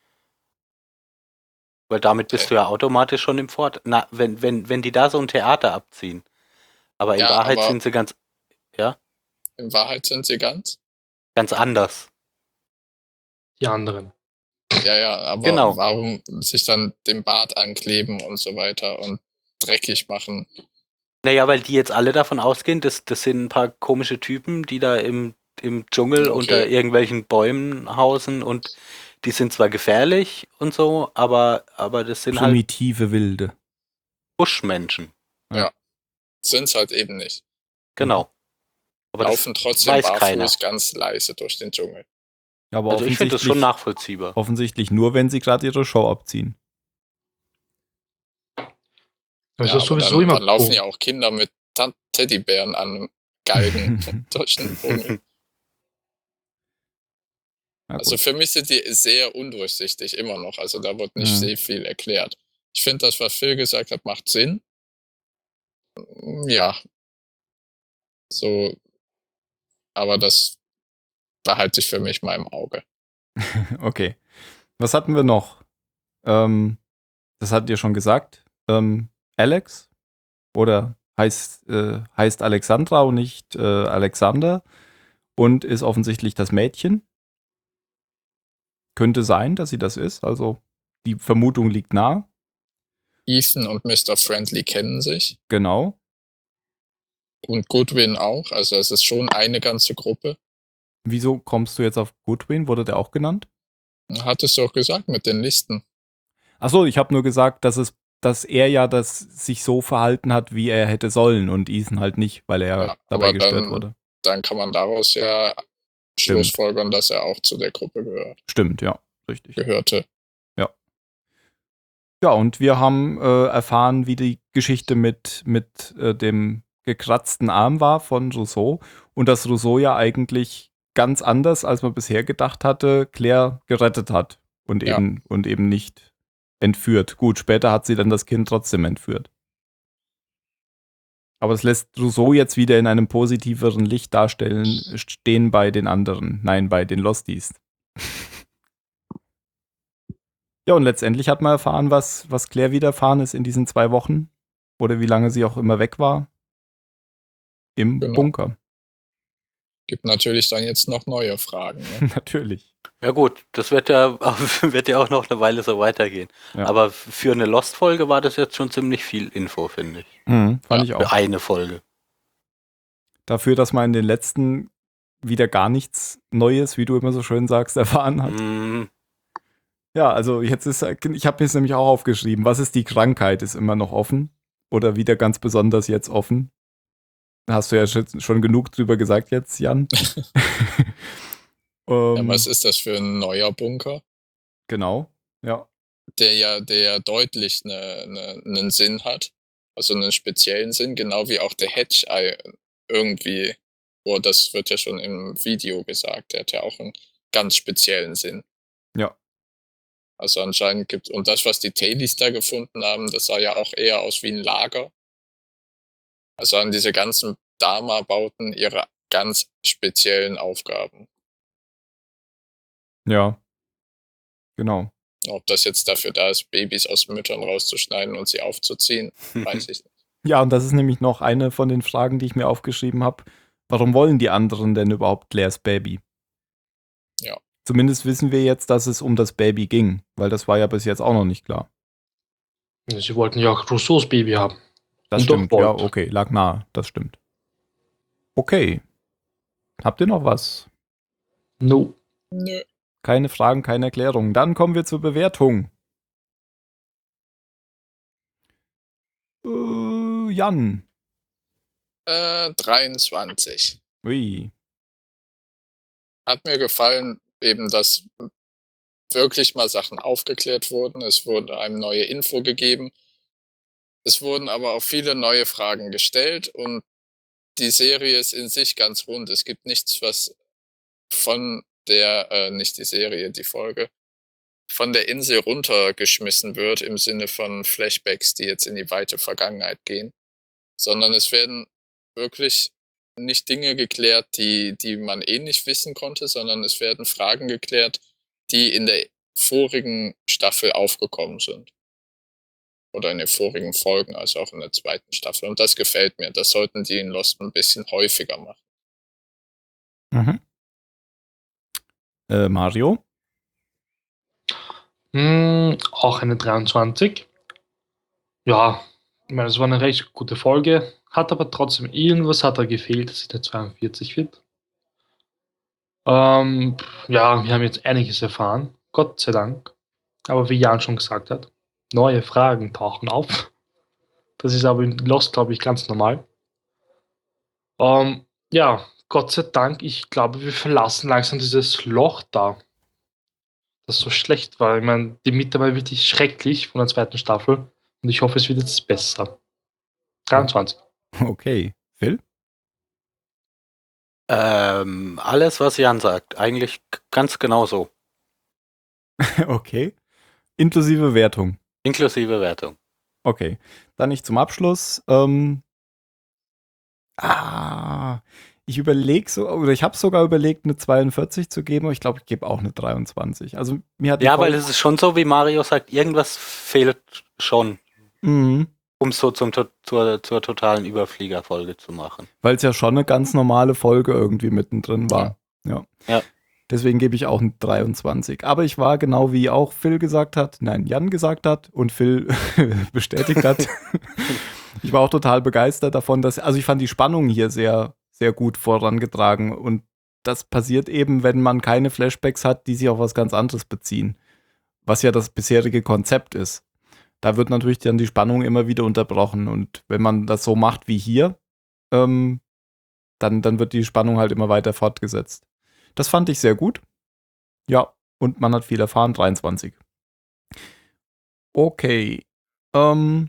Weil damit bist Okay. du ja automatisch schon im Vorteil. Na, wenn, wenn, wenn die da so ein Theater abziehen. Aber in Ja, Wahrheit aber sind sie ganz, ja, in Wahrheit sind sie ganz. ganz anders. Die anderen. Ja, ja, aber Genau. warum sich dann den Bart ankleben und so weiter und dreckig machen? Naja, weil die jetzt alle davon ausgehen, dass das sind ein paar komische Typen, die da im, im Dschungel Okay. unter irgendwelchen Bäumen hausen und die sind zwar gefährlich und so, aber, aber das sind halt Primitive Wilde. Buschmenschen. Sind's halt eben nicht. Genau. Aber das Laufen trotzdem weiß barfuß keiner. ganz leise durch den Dschungel. Aber Also ich finde das schon offensichtlich, nachvollziehbar. offensichtlich nur, wenn sie gerade ihre Show abziehen. Das Ja, ist aber sowieso dann, immer dann laufen cool. ja auch Kinder mit Tan- Teddybären an Galgen durch den Dschungel. Na Also gut. für mich sind die sehr undurchsichtig immer noch. Also da wird nicht Mhm. sehr viel erklärt. Ich finde, das, was Phil gesagt hat, macht Sinn. Ja. So, aber das behalte ich für mich mal im Auge. Okay. Was hatten wir noch? Ähm, das hattet ihr schon gesagt. Ähm, Alex? Oder heißt, äh, heißt Alexandra und nicht äh, Alexander und ist offensichtlich das Mädchen. Könnte sein, dass sie das ist. Also die Vermutung liegt nah. Ethan und Mister Friendly kennen sich. Genau. Und Goodwin auch. Also es ist schon eine ganze Gruppe. Wieso kommst du jetzt auf Goodwin? Wurde der auch genannt? Hattest du auch gesagt mit den Listen. Achso, ich habe nur gesagt, dass es, dass er ja das sich so verhalten hat, wie er hätte sollen und Ethan halt nicht, weil er Ja, dabei aber gestört dann- wurde. Dann kann man daraus ja Stimmt. schlussfolgern, dass er auch zu der Gruppe gehört, Stimmt, ja, richtig. gehörte. Ja, und wir haben äh, erfahren, wie die Geschichte mit, mit äh, dem gekratzten Arm war von Rousseau und dass Rousseau ja eigentlich ganz anders, als man bisher gedacht hatte, Claire gerettet hat und Ja. eben, und eben nicht entführt. Gut, später hat sie dann das Kind trotzdem entführt. Aber es lässt Rousseau jetzt wieder in einem positiveren Licht darstellen, stehen bei den anderen. Nein, bei den Losties. Ja, und letztendlich hat man erfahren, was, was Claire widerfahren ist in diesen zwei Wochen. Oder wie lange sie auch immer weg war. Im Genau. Bunker. Gibt natürlich dann jetzt noch neue Fragen. Ne? Natürlich. Ja gut, das wird ja, wird ja auch noch eine Weile so weitergehen. Ja. Aber für eine Lost-Folge war das jetzt schon ziemlich viel Info, finde ich. Mhm, fand Ja, ich Für auch. eine Folge. Dafür, dass man in den letzten wieder gar nichts Neues, wie du immer so schön sagst, erfahren hat. Mm, Ja, also jetzt ist, ich habe mir es nämlich auch aufgeschrieben, was ist die Krankheit, ist immer noch offen. Oder wieder ganz besonders jetzt offen. Hast du ja schon schon genug drüber gesagt jetzt, Jan. Ja, ähm, was ist das für ein neuer Bunker? genau, ja. Der ja, der ja deutlich ne, ne, einen Sinn hat. Also einen speziellen Sinn, genau wie auch der Hedgeye irgendwie. Oh, das wird ja schon im Video gesagt. Der hat ja auch einen ganz speziellen Sinn. Ja. Also anscheinend gibt und das, was die Tailies da gefunden haben, das sah ja auch eher aus wie ein Lager. Also haben diese ganzen Dharma-Bauten ihre ganz speziellen Aufgaben. Ja. Genau. Ob das jetzt dafür da ist, Babys aus Müttern rauszuschneiden und sie aufzuziehen, weiß ich nicht. Ja, und das ist nämlich noch eine von den Fragen, die ich mir aufgeschrieben habe. Warum wollen die anderen denn überhaupt Claires Baby? Ja. Zumindest wissen wir jetzt, dass es um das Baby ging, weil das war ja bis jetzt auch noch nicht klar. Ja, sie wollten ja auch Rousseaus Baby haben. Das Und doch stimmt, ja, Bolt. okay, lag nahe, das stimmt. Okay. Habt ihr noch was? No. Nö. Keine Fragen, keine Erklärungen. Dann kommen wir zur Bewertung. Äh, Jan. Äh, dreiundzwanzig. Ui. Hat mir gefallen, eben, dass wirklich mal Sachen aufgeklärt wurden. Es wurde einem neue Info gegeben. Es wurden aber auch viele neue Fragen gestellt und die Serie ist in sich ganz rund. Es gibt nichts, was von der, äh, nicht die Serie, die Folge, von der Insel runtergeschmissen wird im Sinne von Flashbacks, die jetzt in die weite Vergangenheit gehen, sondern es werden wirklich nicht Dinge geklärt, die, die man eh nicht wissen konnte, sondern es werden Fragen geklärt, die in der vorigen Staffel aufgekommen sind. Oder in den vorigen Folgen, also auch in der zweiten Staffel. Und das gefällt mir. Das sollten die in Lost ein bisschen häufiger machen. Mhm. Äh, Mario? Hm, auch eine dreiundzwanzig. Ja, ich meine, es war eine recht gute Folge. Hat aber trotzdem irgendwas hat da gefehlt, dass sie der zweiundvierzig wird. Ähm, ja, wir haben jetzt einiges erfahren. Gott sei Dank. Aber wie Jan schon gesagt hat, neue Fragen tauchen auf. Das ist aber in Lost, glaube ich, ganz normal. Ähm, ja, Gott sei Dank, ich glaube, wir verlassen langsam dieses Loch da, das so schlecht war. Ich meine, die Mitte war wirklich schrecklich von der zweiten Staffel und ich hoffe, es wird jetzt besser. dreiundzwanzig. Okay. Phil? Ähm, alles, was Jan sagt. Eigentlich g- ganz genauso. Okay. Inklusive Wertung. Inklusive Wertung. Okay. Dann nicht zum Abschluss. Ähm, ah, ich überlege so, oder ich habe sogar überlegt, eine zweiundvierzig zu geben, aber ich glaube, ich gebe auch eine dreiundzwanzig. Also mir hat die Ja, weil Folge- es ist schon so, wie Mario sagt, irgendwas fehlt schon, Mhm. um es so zum, to- zur, zur totalen Überfliegerfolge zu machen. Weil es ja schon eine ganz normale Folge irgendwie mittendrin war. Ja. Ja. Deswegen gebe ich auch eine dreiundzwanzig. Aber ich war genau wie auch Phil gesagt hat, nein, Jan gesagt hat und Phil bestätigt hat. Ich war auch total begeistert davon, dass, also ich fand die Spannung hier sehr, sehr gut vorangetragen. Und das passiert eben, wenn man keine Flashbacks hat, die sich auf was ganz anderes beziehen. Was ja das bisherige Konzept ist. Da wird natürlich dann die Spannung immer wieder unterbrochen. Und wenn man das so macht wie hier, ähm, dann, dann wird die Spannung halt immer weiter fortgesetzt. Das fand ich sehr gut. Ja, und man hat viel erfahren, dreiundzwanzig. Okay. Ähm,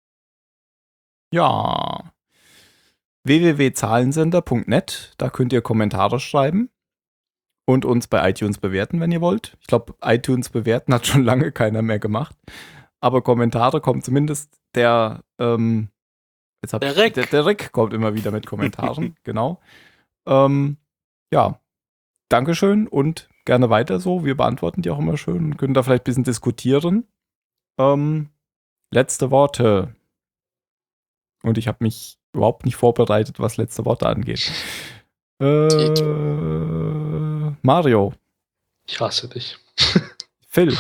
ja. w w w punkt zahlensender punkt net, da könnt ihr Kommentare schreiben und uns bei iTunes bewerten, wenn ihr wollt. Ich glaube, iTunes bewerten hat schon lange keiner mehr gemacht. Aber Kommentare kommen zumindest der, ähm, jetzt hab Der ich, Rick. Der, der Rick kommt immer wieder mit Kommentaren, genau. Ähm, ja, Dankeschön und gerne weiter so. Wir beantworten die auch immer schön und können da vielleicht ein bisschen diskutieren. Ähm, letzte Worte. Und ich habe mich überhaupt nicht vorbereitet, was letzte Worte angeht. Äh, Mario, Ich hasse dich. Phil,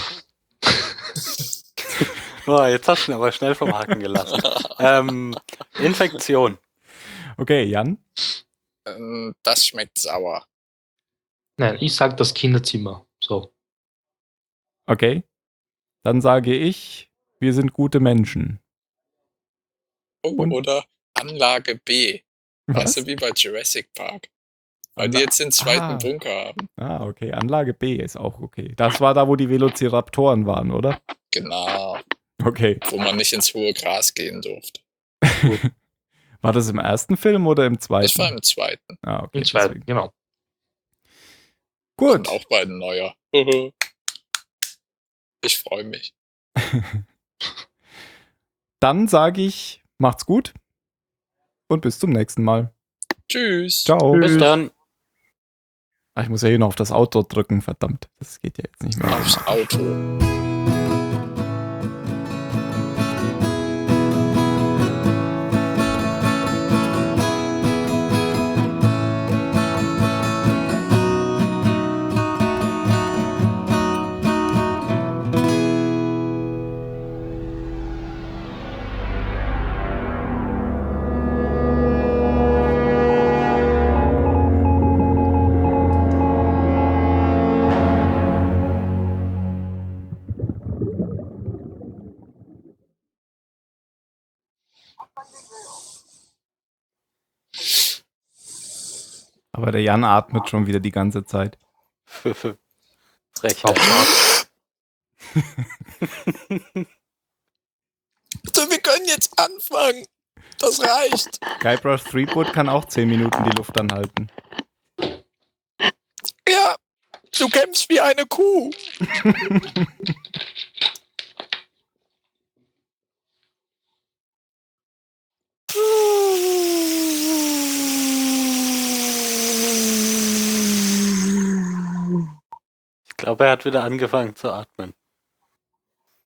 Oh, jetzt hast du ihn aber schnell vom Haken gelassen. ähm, Infektion. okay, Jan, Ähm, Das schmeckt sauer. Nein, ich sag das Kinderzimmer. So. okay. Dann sage ich, wir sind gute Menschen. Oh, Und- oder Anlage B. Was? Weißt du, wie bei Jurassic Park. Weil die Anla- jetzt den zweiten Ah. Bunker haben. Ah, okay. Anlage B ist auch okay. Das war da, wo die Velociraptoren waren, oder? Genau. Okay. Wo man nicht ins hohe Gras gehen durfte. War das im ersten Film oder im zweiten? Das war im zweiten. Ah, okay. Im zweiten, deswegen. genau. Gut. Und auch bei den neuer. Ich freue mich. Dann sage ich, macht's gut und bis zum nächsten Mal. Tschüss. Ciao. Bis dann. Ach, ich muss ja hier noch auf das Auto drücken, verdammt. Das geht ja jetzt nicht mehr. Aufs Auto. Aber der Jan atmet schon wieder die ganze Zeit. Frechheit. So, wir können jetzt anfangen. Das reicht. Guybrush Threepwood kann auch zehn Minuten die Luft anhalten. Ja, du kämpfst wie eine Kuh. Ich glaube, er hat wieder angefangen zu atmen.